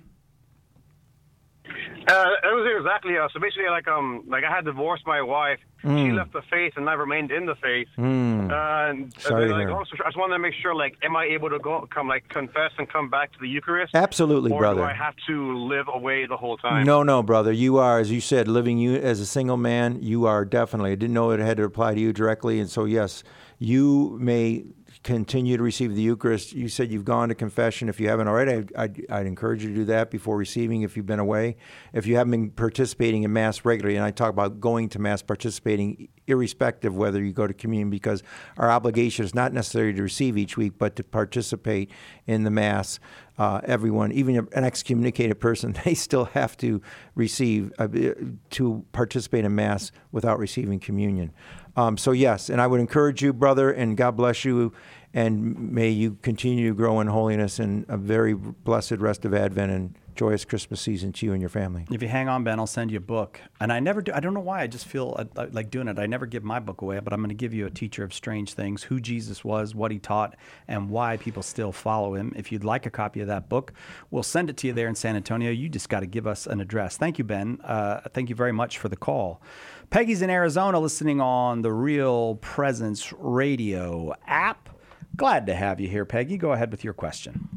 Speaker 13: Uh, it was exactly. Uh, so basically, like um, like I had divorced my wife.
Speaker 2: Mm.
Speaker 13: She left the faith, and I remained in the faith.
Speaker 2: Mm.
Speaker 13: Uh, and
Speaker 2: Sorry
Speaker 13: uh,
Speaker 2: to
Speaker 13: like,
Speaker 2: hear.
Speaker 13: also, I just wanted to make sure, like, am I able to go, come, like, confess and come back to the Eucharist?
Speaker 2: Absolutely,
Speaker 13: or
Speaker 2: brother.
Speaker 13: Or do I have to live away the whole time?
Speaker 2: No, no, brother. You are, as you said, living you as a single man. You are definitely. I didn't know it had to apply to you directly, and so yes, you may continue to receive the Eucharist. You said you've gone to confession. If you haven't already, I'd, I'd, I'd encourage you to do that before receiving if you've been away. If you haven't been participating in Mass regularly, and I talk about going to Mass, participating irrespective whether you go to communion, because our obligation is not necessarily to receive each week, but to participate in the Mass. Uh, everyone, even an excommunicated person, they still have to receive, uh, to participate in Mass without receiving communion. Um, so yes, and I would encourage you, brother, and God bless you, and may you continue to grow in holiness, and a very blessed rest of Advent and joyous Christmas season to you and your family.
Speaker 1: If you hang on, Ben, I'll send you a book. And I never do, I don't know why, I just feel like doing it. I never give my book away, but I'm going to give you A Teacher of Strange Things, who Jesus was, what he taught, and why people still follow him. If you'd like a copy of that book, we'll send it to you there in San Antonio. You just got to give us an address. Thank you, Ben. Uh, thank you very much for the call. Peggy's in Arizona listening on the Real Presence Radio app. Glad to have you here, Peggy. Go ahead with your question.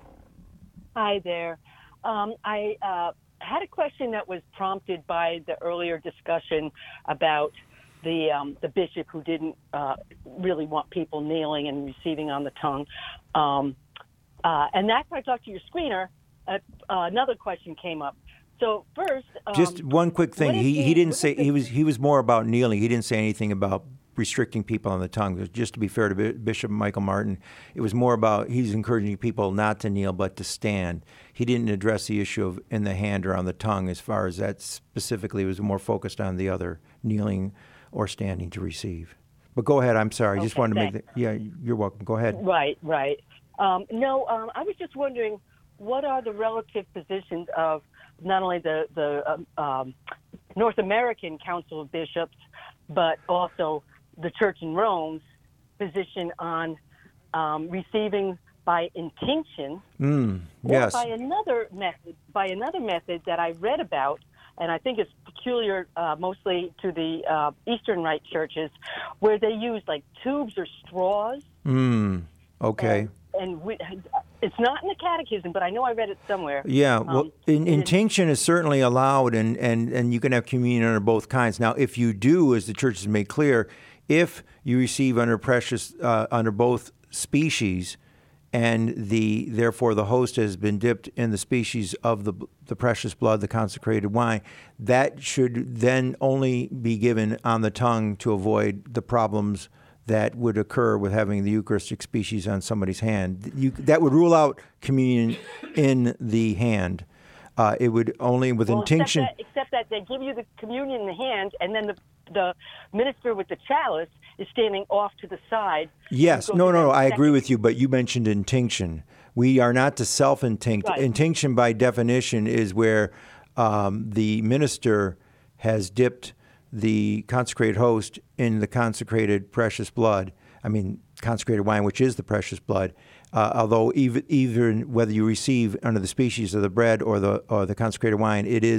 Speaker 14: Hi there. Um, I uh, had a question that was prompted by the earlier discussion about the um, the bishop who didn't uh, really want people kneeling and receiving on the tongue. Um, uh, and after I talked to your screener, uh, uh, another question came up. So first, um,
Speaker 2: just one quick thing. He
Speaker 14: the,
Speaker 2: he didn't say he was he was more about kneeling. He didn't say anything about restricting people on the tongue. Just to be fair to Bishop Michael Martin, it was more about he's encouraging people not to kneel but to stand. He didn't address the issue of in the hand or on the tongue as far as that specifically. It was more focused on the other, kneeling or standing to receive. But go ahead. I'm sorry. I just
Speaker 14: Okay,
Speaker 2: wanted to make
Speaker 14: thanks.
Speaker 2: that. Yeah, you're welcome. Go ahead.
Speaker 14: Right, right. Um, no, um, I was just wondering, what are the relative positions of not only the, the um, um, North American Council of Bishops, but also the Church in Rome's position on um, receiving by intinction,
Speaker 2: Mm,
Speaker 14: or
Speaker 2: yes.
Speaker 14: by another method, by another method that I read about, and I think it's peculiar uh, mostly to the uh, Eastern Rite churches, where they use like tubes or straws.
Speaker 2: Mm, okay.
Speaker 14: And we, it's not in the catechism, but I know I read it somewhere.
Speaker 2: Yeah, well,
Speaker 14: Um,
Speaker 2: in, intinction is certainly allowed, and, and, and you can have communion under both kinds. Now, if you do, as the church has made clear, if you receive under precious uh, under both species, and the therefore the host has been dipped in the species of the the precious blood, the consecrated wine, that should then only be given on the tongue to avoid the problems that would occur with having the Eucharistic species on somebody's hand. You, that would rule out communion in the hand. Uh, it would only with
Speaker 14: well,
Speaker 2: intinction.
Speaker 14: Except that, except that they give you the communion in the hand, and then the the minister with the chalice is standing off to the side.
Speaker 2: Yes,
Speaker 14: You go
Speaker 2: no,
Speaker 14: to
Speaker 2: no,
Speaker 14: that
Speaker 2: no, I
Speaker 14: second-
Speaker 2: agree with you, but you mentioned intinction. We are not to self-intinct.
Speaker 14: Right.
Speaker 2: Intinction, by definition, is where um, the minister has dipped the consecrated host in the consecrated precious blood. I mean, consecrated wine, which is the precious blood. Uh, although even, even whether you receive under the species of the bread or the or the consecrated wine, it is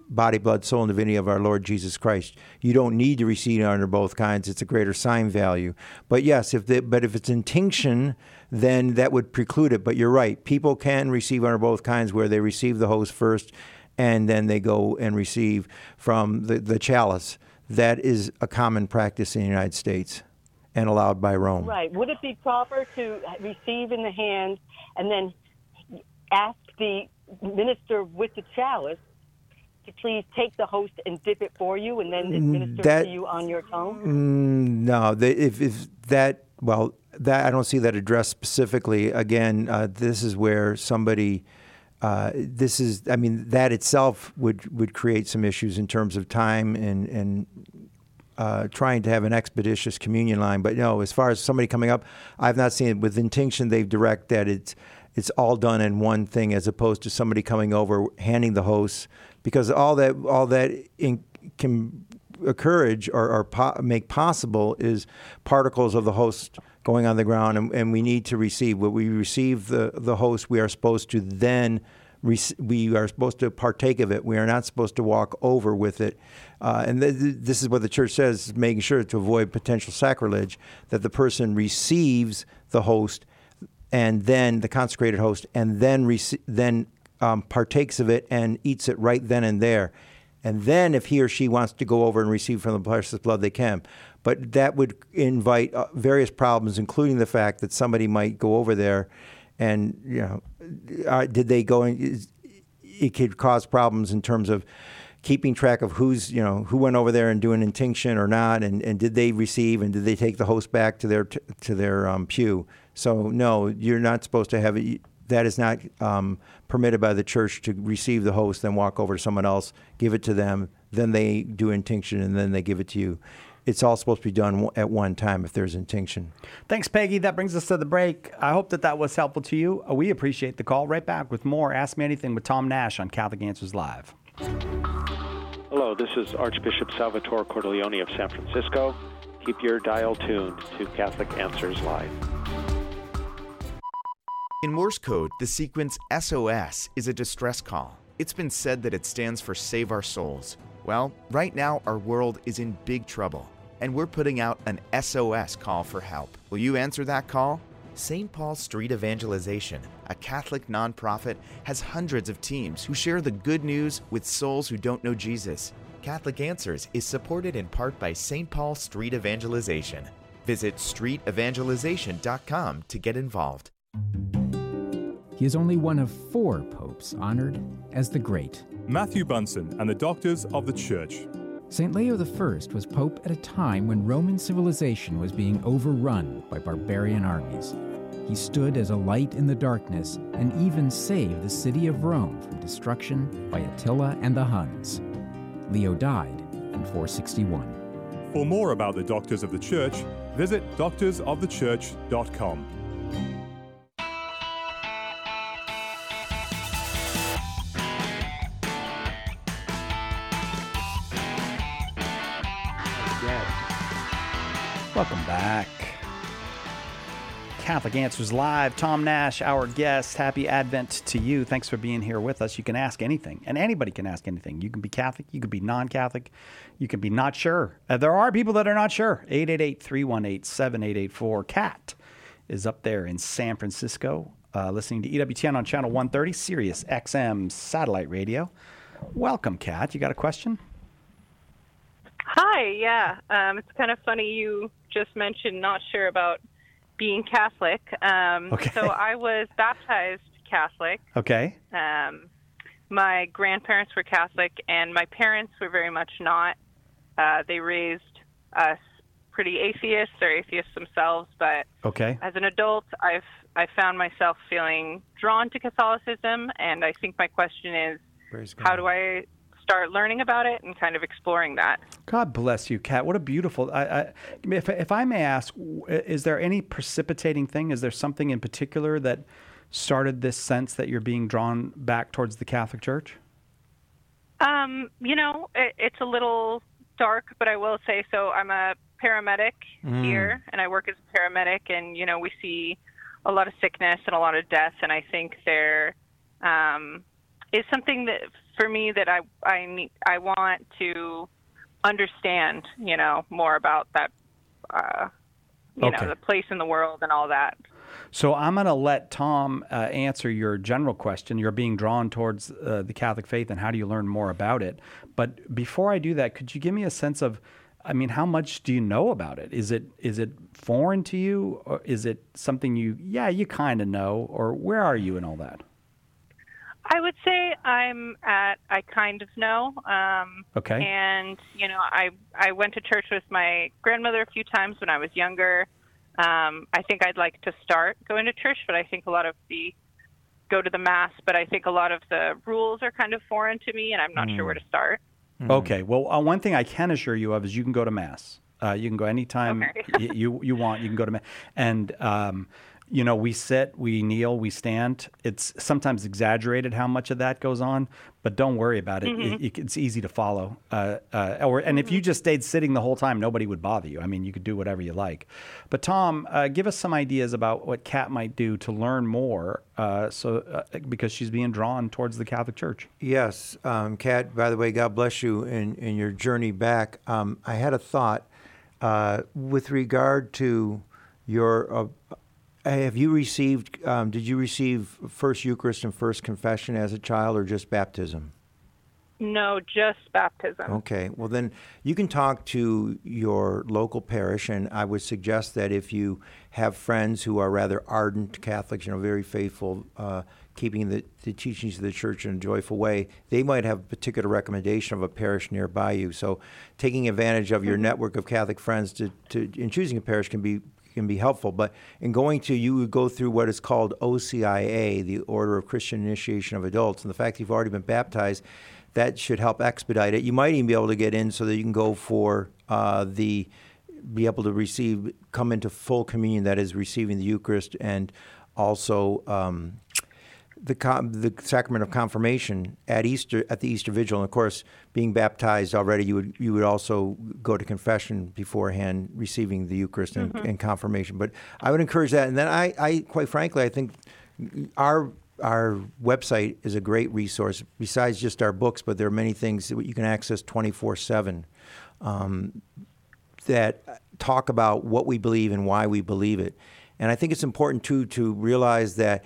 Speaker 2: body, blood, soul, and divinity of our Lord Jesus Christ. You don't need to receive it under both kinds. It's a greater sign value. But yes, if the, but if it's intinction, then that would preclude it. But you're right. People can receive under both kinds where they receive the host first and then they go and receive from the, the chalice. That is a common practice in the United States and allowed by Rome.
Speaker 14: Right. Would it be proper to receive in the hand and then ask the minister with the chalice to please take the host and dip it for you and then administer
Speaker 2: that,
Speaker 14: it to you on your tongue?
Speaker 2: Mm, no, the, if, if that, well, that I don't see that addressed specifically. Again, uh, this is where somebody, uh, this is, I mean, that itself would, would create some issues in terms of time and, and uh, trying to have an expeditious communion line. But no, as far as somebody coming up, I've not seen it. With intinction, they direct that it's, it's all done in one thing as opposed to somebody coming over, handing the host, because all that all that in, can encourage or, or po- make possible is particles of the host going on the ground, and, and we need to receive. When we receive the, the host, we are supposed to then, rec- we are supposed to partake of it. We are not supposed to walk over with it. Uh, and th- th- this is what the church says, making sure to avoid potential sacrilege, that the person receives the host and then the consecrated host, and then rec- then um, partakes of it and eats it right then and there. And then if he or she wants to go over and receive from the precious blood, they can. But that would invite uh, various problems, including the fact that somebody might go over there and, you know, uh, did they go in, it could cause problems in terms of keeping track of who's, you know, who went over there and doing intinction or not, and, and did they receive, and did they take the host back to their t- to their um, pew. So no, you're not supposed to have it. That is not um, permitted by the church to receive the host, then walk over to someone else, give it to them, then they do intinction, and then they give it to you. It's all supposed to be done at one time if there's intinction.
Speaker 1: Thanks, Peggy. That brings us to the break. I hope that that was helpful to you. We appreciate the call. Right back with more Ask Me Anything with Tom Nash on Catholic Answers Live.
Speaker 15: Hello, this is Archbishop Salvatore Cordileone of San Francisco. Keep your dial tuned to Catholic Answers Live.
Speaker 16: In Morse code, the sequence S O S is a distress call. It's been said that it stands for Save Our Souls. Well, right now our world is in big trouble, and we're putting out an S O S call for help. Will you answer that call? Saint Paul Street Evangelization, a Catholic nonprofit, has hundreds of teams who share the good news with souls who don't know Jesus. Catholic Answers is supported in part by Saint Paul Street Evangelization. Visit street evangelization dot com to get involved.
Speaker 17: He is only one of four popes honored as the Great.
Speaker 18: Matthew Bunsen and the Doctors of the Church.
Speaker 17: Saint Leo the First was pope at a time when Roman civilization was being overrun by barbarian armies. He stood as a light in the darkness and even saved the city of Rome from destruction by Attila and the Huns. Leo died in four sixty-one.
Speaker 18: For more about the Doctors of the Church, visit doctors of the church dot com.
Speaker 1: Welcome back. Catholic Answers Live. Tom Nash, our guest. Happy Advent to you. Thanks for being here with us. You can ask anything, and anybody can ask anything. You can be Catholic. You can be non-Catholic. You can be not sure. Uh, there are people that are not sure. eight eight eight, three one eight, seven eight eight four. Kat is up there in San Francisco, uh, listening to E W T N on Channel one thirty, Sirius X M satellite radio. Welcome, Kat. You got a question?
Speaker 19: Hi, yeah. Um, it's kind of funny you just mentioned not sure about being Catholic. Um,
Speaker 1: Okay.
Speaker 19: So I was baptized Catholic.
Speaker 1: Okay.
Speaker 19: Um, my grandparents were Catholic, and my parents were very much not. Uh, they raised us pretty atheists. They're atheists themselves, but
Speaker 1: Okay.
Speaker 19: as an adult, I've I found myself feeling drawn to Catholicism, and I think my question is,
Speaker 2: Praise
Speaker 19: how do I start learning about it and kind of exploring that?
Speaker 1: God bless you, Kat. What a beautiful. I, I, if if I may ask, is there any precipitating thing? Is there something in particular that started this sense that you're being drawn back towards the Catholic Church?
Speaker 19: Um, you know, it, it's a little dark, but I will say so. I'm a paramedic
Speaker 1: Mm.
Speaker 19: here, and I work as a paramedic, and you know, we see a lot of sickness and a lot of death, and I think there um, is something that for me that I I need I want to understand, you know, more about that, uh, you
Speaker 1: Okay.
Speaker 19: know, the place in the world and all that.
Speaker 1: So I'm going to let Tom uh, answer your general question. You're being drawn towards uh, the Catholic faith, and how do you learn more about it? But before I do that, could you give me a sense of, I mean, how much do you know about it? Is it is it foreign to you, or is it something you, yeah, you kind of know, or where are you in all that?
Speaker 19: I would say I'm at, I kind of know. Um,
Speaker 1: Okay.
Speaker 19: And, you know, I, I went to church with my grandmother a few times when I was younger. Um, I think I'd like to start going to church, but I think a lot of the, go to the Mass, but I think a lot of the rules are kind of foreign to me, and I'm not
Speaker 1: Mm.
Speaker 19: sure where to start.
Speaker 1: Okay. Well, uh, one thing I can assure you of is you can go to Mass. Uh, you can go anytime
Speaker 19: Okay.
Speaker 1: y- you you want. You can go to Mass. And, um, you know, we sit, we kneel, we stand. It's sometimes exaggerated how much of that goes on, but don't worry about it.
Speaker 19: Mhm.
Speaker 1: It, it it's easy to follow. Uh, uh, or And if you just stayed sitting the whole time, nobody would bother you. I mean, you could do whatever you like. But Tom, uh, give us some ideas about what Kat might do to learn more uh, so uh, because she's being drawn towards the Catholic Church.
Speaker 2: Yes, um, Kat, by the way, God bless you in, in your journey back. Um, I had a thought uh, with regard to your, uh, have you received, um, did you receive First Eucharist and First Confession as a child, or just baptism?
Speaker 19: No, just baptism.
Speaker 2: Okay, well then you can talk to your local parish, and I would suggest that if you have friends who are rather ardent Catholics, you know, very faithful, uh, keeping the, the teachings of the Church in a joyful way, they might have a particular recommendation of a parish nearby you. So taking advantage of your
Speaker 19: Mm-hmm.
Speaker 2: network of Catholic friends to, to in choosing a parish can be can be helpful. But in going to, you would go through what is called O C I A, the Order of Christian Initiation of Adults, and the fact that you've already been baptized, that should help expedite it. You might even be able to get in so that you can go for uh, the, be able to receive, come into full communion, that is receiving the Eucharist, and also um, the com- the sacrament of confirmation at Easter, at the Easter Vigil. And of course, being baptized already, you would you would also go to confession beforehand, receiving the Eucharist and,
Speaker 19: Mhm.
Speaker 2: and confirmation. But I would encourage that. And then I, I quite frankly, I think our Our website is a great resource, besides just our books, but there are many things that you can access twenty-four seven um, that talk about what we believe and why we believe it. And I think it's important, too, to realize that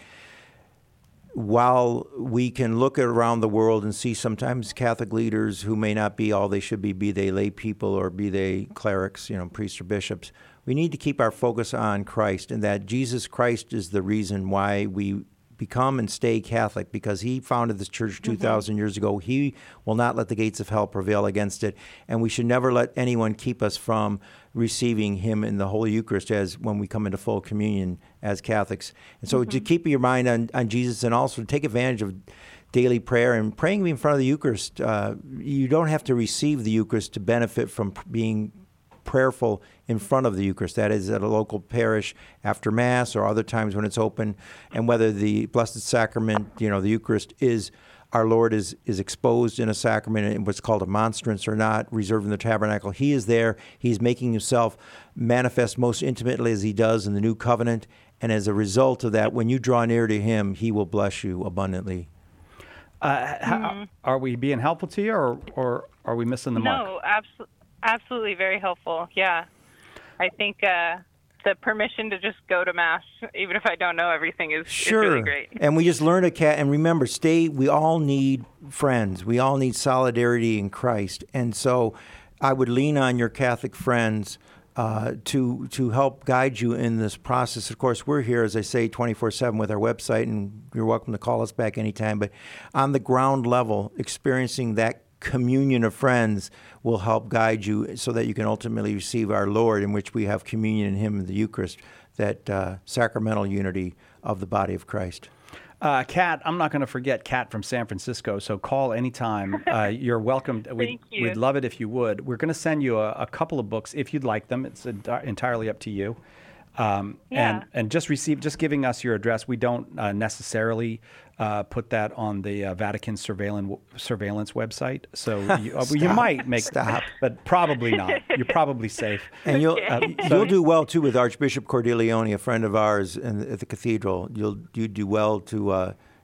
Speaker 2: while we can look around the world and see sometimes Catholic leaders who may not be all they should be, be they lay people or be they clerics, you know, priests or bishops, we need to keep our focus on Christ, and that Jesus Christ is the reason why we become and stay Catholic, because he founded this church two thousand years ago. He will not let the gates of hell prevail against it, and we should never let anyone keep us from receiving him in the Holy Eucharist as when we come into full communion as Catholics. And so to keep your mind on, on Jesus, and also to take advantage of daily prayer and praying in front of the Eucharist. Uh, you don't have to receive the Eucharist to benefit from being prayerful in front of the Eucharist. That is at a local parish after Mass or other times when it's open, and whether the Blessed Sacrament, you know, the Eucharist is, our Lord is is exposed in a sacrament in what's called a monstrance or not, reserved in the tabernacle. He is there. He's making himself manifest most intimately as he does in the New Covenant, and as a result of that, when you draw near to him, he will bless you abundantly.
Speaker 1: Uh, how, are we being helpful to you, or, or are we missing the mark?
Speaker 19: No, absolutely. Absolutely, very helpful. Yeah, I think uh, the permission to just go to Mass, even if I don't know everything, is,
Speaker 2: Sure.
Speaker 19: is really great.
Speaker 2: And we just learned a cat. And remember, stay. We all need friends. We all need solidarity in Christ. And so, I would lean on your Catholic friends uh, to to help guide you in this process. Of course, we're here, as I say, twenty-four seven with our website, and you're welcome to call us back anytime. But on the ground level, experiencing that communion of friends will help guide you so that you can ultimately receive our Lord, in which we have communion in him in the Eucharist, that uh, sacramental unity of the body of Christ.
Speaker 1: Uh, Kat, I'm not going to forget Kat from San Francisco, so call anytime. Uh, you're welcome. We'd,
Speaker 19: Thank you.
Speaker 1: We'd love it if you would. We're going to send you a, a couple of books if you'd like them. It's enti- entirely up to you. Um,
Speaker 19: Yeah.
Speaker 1: and, and just receive, just giving us your address. We don't uh, necessarily uh, put that on the uh, Vatican surveillance surveillance website. So you, uh, you
Speaker 2: Stop.
Speaker 1: might make,
Speaker 2: Stop.
Speaker 1: but probably not. You're probably safe.
Speaker 2: And you'll
Speaker 1: Uh, so-
Speaker 2: you'll do well too with Archbishop Cordeleone, a friend of ours in, at the cathedral. You'll you do well to uh,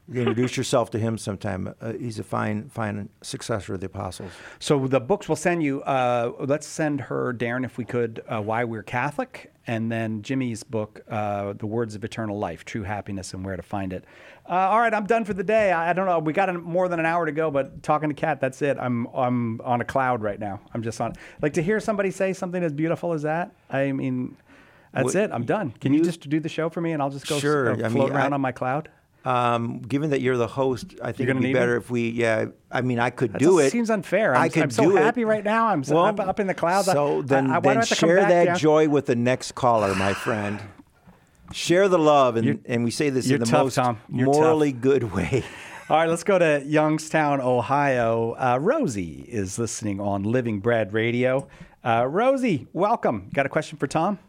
Speaker 2: introduce yourself to him sometime. Uh, he's a fine, fine successor of the apostles.
Speaker 1: So the books we'll send you, uh, let's send her, Darren, if we could, uh, Why We're Catholic, and then Jimmy's book, uh, The Words of Eternal Life, True Happiness and Where to Find It. Uh, all right, I'm done for the day. I, I don't know. We got an, more than an hour to go, but talking to Kat, that's it. I'm I'm on a cloud right now. I'm just on. Like, to hear somebody say something as beautiful as that, I mean, that's
Speaker 2: What-
Speaker 1: it. I'm done. Can you, just do the show for me, and I'll just go
Speaker 2: Sure.
Speaker 1: s- uh,
Speaker 2: I
Speaker 1: float
Speaker 2: mean,
Speaker 1: around
Speaker 2: I-
Speaker 1: on my cloud?
Speaker 2: Um, given that you're the host, I think
Speaker 1: You're
Speaker 2: it'd
Speaker 1: gonna
Speaker 2: be
Speaker 1: need
Speaker 2: better
Speaker 1: me?
Speaker 2: if we, yeah, I mean, I could
Speaker 1: That
Speaker 2: do
Speaker 1: just
Speaker 2: it.
Speaker 1: seems unfair. I'm,
Speaker 2: I could
Speaker 1: I'm so
Speaker 2: do it.
Speaker 1: happy right now. I'm so
Speaker 2: Well,
Speaker 1: up, up in the clouds. I-
Speaker 2: So then,
Speaker 1: I, I, why do I
Speaker 2: then
Speaker 1: have to come
Speaker 2: share
Speaker 1: back
Speaker 2: that
Speaker 1: down?
Speaker 2: joy with the next caller, my friend. Share the love, and, and we say this
Speaker 1: you're
Speaker 2: in the
Speaker 1: tough,
Speaker 2: most
Speaker 1: Tom. You're
Speaker 2: morally good way.
Speaker 1: All right, let's go to Youngstown, Ohio. Uh, Rosie is listening on Living Bread Radio. Uh, Rosie, welcome. Got a question for Tom?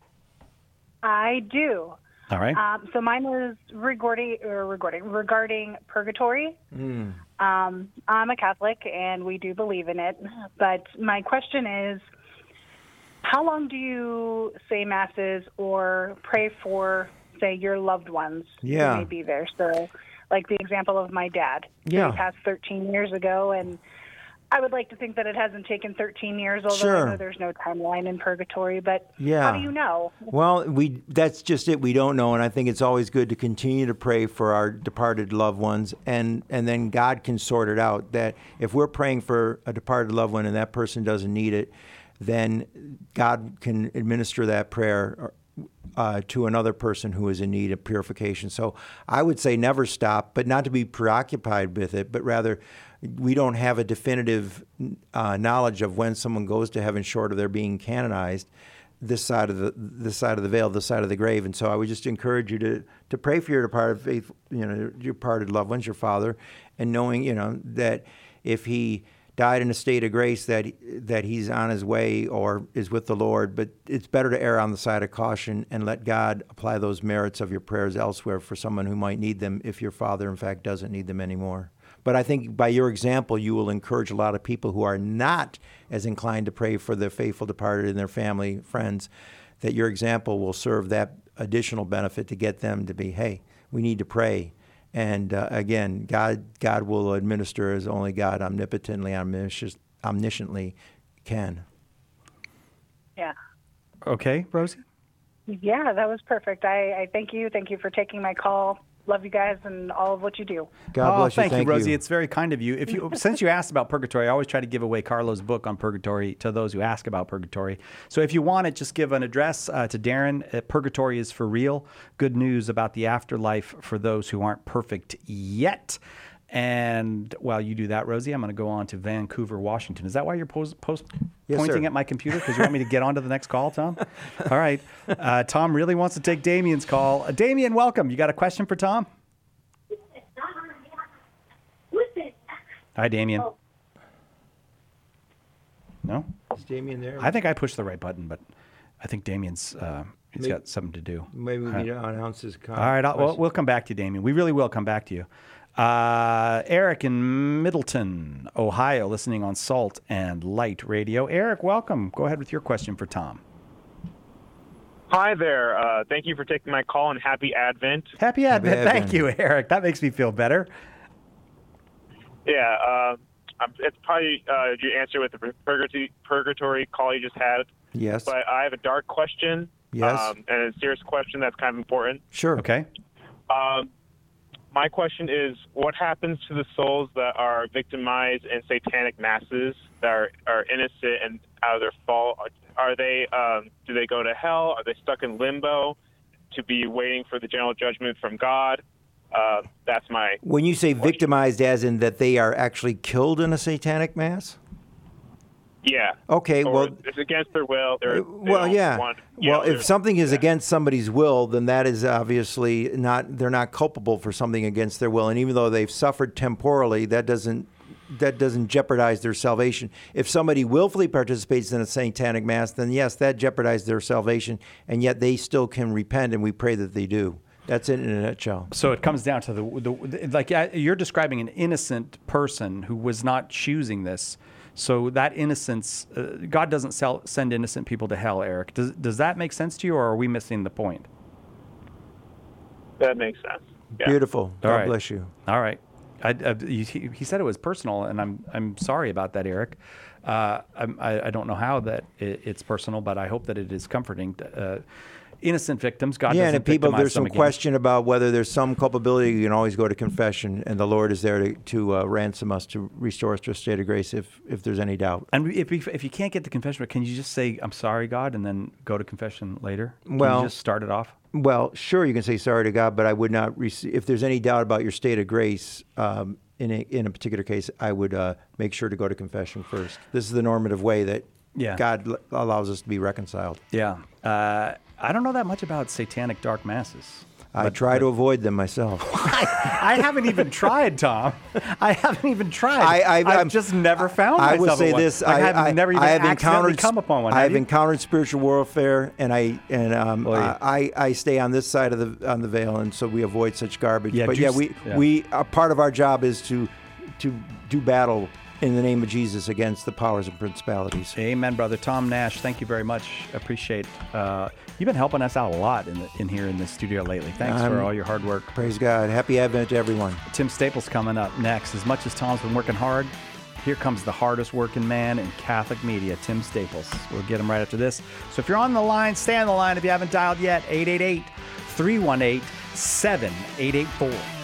Speaker 20: I do.
Speaker 1: All right.
Speaker 20: Um, so mine is regarding, or regarding, regarding purgatory.
Speaker 2: Mm.
Speaker 20: Um, I'm a Catholic, and we do believe in it. But my question is, how long do you say masses or pray for, say, your loved ones
Speaker 2: Yeah.
Speaker 20: who may be there? So, like the example of my dad.
Speaker 2: Yeah.
Speaker 20: He passed thirteen years ago, and I would like to think that it hasn't taken thirteen years, although
Speaker 2: Sure.
Speaker 20: I know there's no timeline in purgatory. But
Speaker 2: Yeah.
Speaker 20: how do you know?
Speaker 2: Well, we that's just it. We don't know, and I think it's always good to continue to pray for our departed loved ones, and and then God can sort it out. That if we're praying for a departed loved one and that person doesn't need it, then God can administer that prayer uh, to another person who is in need of purification. So I would say never stop, but not to be preoccupied with it, but rather we don't have a definitive uh, knowledge of when someone goes to heaven short of their being canonized. This side of the this side of the veil, this side of the grave, and so I would just encourage you to to pray for your departed faith, you know, your departed loved ones, your father, and knowing, you know, that if he died in a state of grace, that that he's on his way or is with the Lord. But it's better to err on the side of caution and let God apply those merits of your prayers elsewhere for someone who might need them if your father, in fact, doesn't need them anymore. But I think by your example, you will encourage a lot of people who are not as inclined to pray for their faithful departed and their family, friends, that your example will serve that additional benefit to get them to be, hey, we need to pray. And uh, again, God God will administer as only God omnipotently, omnisci- omnisciently can.
Speaker 20: Yeah.
Speaker 1: Okay, Rosie?
Speaker 20: Yeah, that was perfect. I, I thank you. Thank you for taking my call. Love you guys and all of what you do.
Speaker 2: God
Speaker 1: oh,
Speaker 2: bless you.
Speaker 1: thank,
Speaker 2: Thank
Speaker 1: you, Rosie.
Speaker 2: you.
Speaker 1: It's very kind of you. If you, since you asked about purgatory, I always try to give away Carlo's book on purgatory to those who ask about purgatory. So if you want it, just give an address uh, to Darren. Uh, Purgatory is for real. Good news about the afterlife for those who aren't perfect yet. And while you do that, Rosie, I'm going to go on to Vancouver, Washington. Is that why you're post, post
Speaker 2: Yes,
Speaker 1: pointing
Speaker 2: sir.
Speaker 1: at my computer? Because you want me to get on to the next call, Tom? All right. Uh, Tom really wants to take Damien's call. Uh, Damien, welcome. You got a question for Tom? Hi, Damien. No?
Speaker 2: Is Damien there?
Speaker 1: I think I pushed the right button, but I think Damien's uh, he's
Speaker 2: Maybe-
Speaker 1: got something to do.
Speaker 2: Maybe we
Speaker 1: All
Speaker 2: need
Speaker 1: right.
Speaker 2: to announce his con-
Speaker 1: All right, I'll, we'll,
Speaker 2: question.
Speaker 1: we'll come back to you, Damien. We really will come back to you. Uh, Eric in Middleton, Ohio, listening on Salt and Light Radio. Eric, welcome. Go ahead with your question for Tom.
Speaker 21: Hi there. Uh, thank you for taking my call and happy Advent.
Speaker 1: Happy Advent. Thank you, Eric. That makes me feel better.
Speaker 21: Yeah, uh, I'm- it's probably uh, your answer with the purgatory, purgatory call you just had.
Speaker 2: Yes.
Speaker 21: But I have a dark question.
Speaker 2: Yes.
Speaker 21: Um, and a serious question that's kind of important.
Speaker 2: Sure.
Speaker 1: Okay.
Speaker 21: Um, my question is, what happens to the souls that are victimized in satanic masses that are, are innocent and out of their fault? Are they? Um, do they go to hell? Are they stuck in limbo to be waiting for the general judgment from God? Uh, that's my
Speaker 2: When you say victimized, as in that they are actually killed in a satanic mass?
Speaker 21: yeah.
Speaker 2: Okay,
Speaker 21: Or
Speaker 2: well,
Speaker 21: it's against their will. They're, they
Speaker 2: well,
Speaker 21: don't
Speaker 2: yeah.
Speaker 21: want- you
Speaker 2: Well,
Speaker 21: know, they're-
Speaker 2: if something is against somebody's will, then that is obviously not. They're not culpable for something against their will, and even though they've suffered temporally, that doesn't that doesn't jeopardize their salvation. If somebody willfully participates in a satanic mass, then yes, that jeopardizes their salvation, and yet they still can repent, and we pray that they do. That's it in a nutshell.
Speaker 1: So it comes down to the, the like uh, you're describing an innocent person who was not choosing this. So that innocence, uh, God doesn't sell, send innocent people to hell, Eric. Does does that make sense to you, or are we missing the point?
Speaker 21: That makes sense. Yeah.
Speaker 2: Beautiful. God
Speaker 1: All right.
Speaker 2: bless you.
Speaker 1: All right. I, I, he, he said it was personal, and I'm I'm sorry about that, Eric. Uh, I'm, I I don't know how that it, it's personal, but I hope that it is comforting to uh, innocent victims. God
Speaker 2: yeah,
Speaker 1: doesn't
Speaker 2: and if people,
Speaker 1: victimize
Speaker 2: there's some
Speaker 1: them again.
Speaker 2: question about whether there's some culpability, you can always go to confession, and the Lord is there to, to uh, ransom us, to restore us to a state of grace if, if there's any doubt.
Speaker 1: And if we, if you can't get to confession, can you just say, I'm sorry, God, and then go to confession later? Can
Speaker 2: Well,
Speaker 1: you just start it off?
Speaker 2: Well, sure, you can say sorry to God, but I would not receive, if there's any doubt about your state of grace, um, in a, in a particular case, I would uh, make sure to go to confession first. This is the normative way that
Speaker 1: Yeah.
Speaker 2: God l- allows us to be reconciled.
Speaker 1: Yeah. Uh, I don't know that much about satanic dark masses.
Speaker 2: I
Speaker 1: but-
Speaker 2: try
Speaker 1: but-
Speaker 2: to avoid them myself.
Speaker 1: I haven't even tried, Tom. I haven't even tried.
Speaker 2: I- I've-
Speaker 1: I've
Speaker 2: I'm-
Speaker 1: just never found
Speaker 2: I
Speaker 1: myself
Speaker 2: would
Speaker 1: at
Speaker 2: say
Speaker 1: one.
Speaker 2: this:
Speaker 1: Like,
Speaker 2: I,
Speaker 1: I've
Speaker 2: I-
Speaker 1: never even
Speaker 2: I have
Speaker 1: accidentally
Speaker 2: encountered
Speaker 1: come upon one.
Speaker 2: I
Speaker 1: Have
Speaker 2: have
Speaker 1: you?
Speaker 2: encountered spiritual warfare, and I and um,
Speaker 1: Well, yeah.
Speaker 2: I, I stay on this side of the on the veil, and so we avoid such garbage.
Speaker 1: Yeah,
Speaker 2: but yeah,
Speaker 1: juice-
Speaker 2: we
Speaker 1: yeah.
Speaker 2: we a part of our job is to to do battle in the name of Jesus against the powers and principalities.
Speaker 1: Amen, brother. Tom Nash, thank you very much. Appreciate uh, you've been helping us out a lot in the, in here in the studio lately. Thanks for
Speaker 2: Um,
Speaker 1: all your hard work.
Speaker 2: Praise God. Happy Advent to everyone.
Speaker 1: Tim Staples coming up next. As much as Tom's been working hard, here comes the hardest working man in Catholic media, Tim Staples. We'll get him right after this. So if you're on the line, stay on the line. If you haven't dialed yet, eight eight eight, three one eight, seven eight eight four.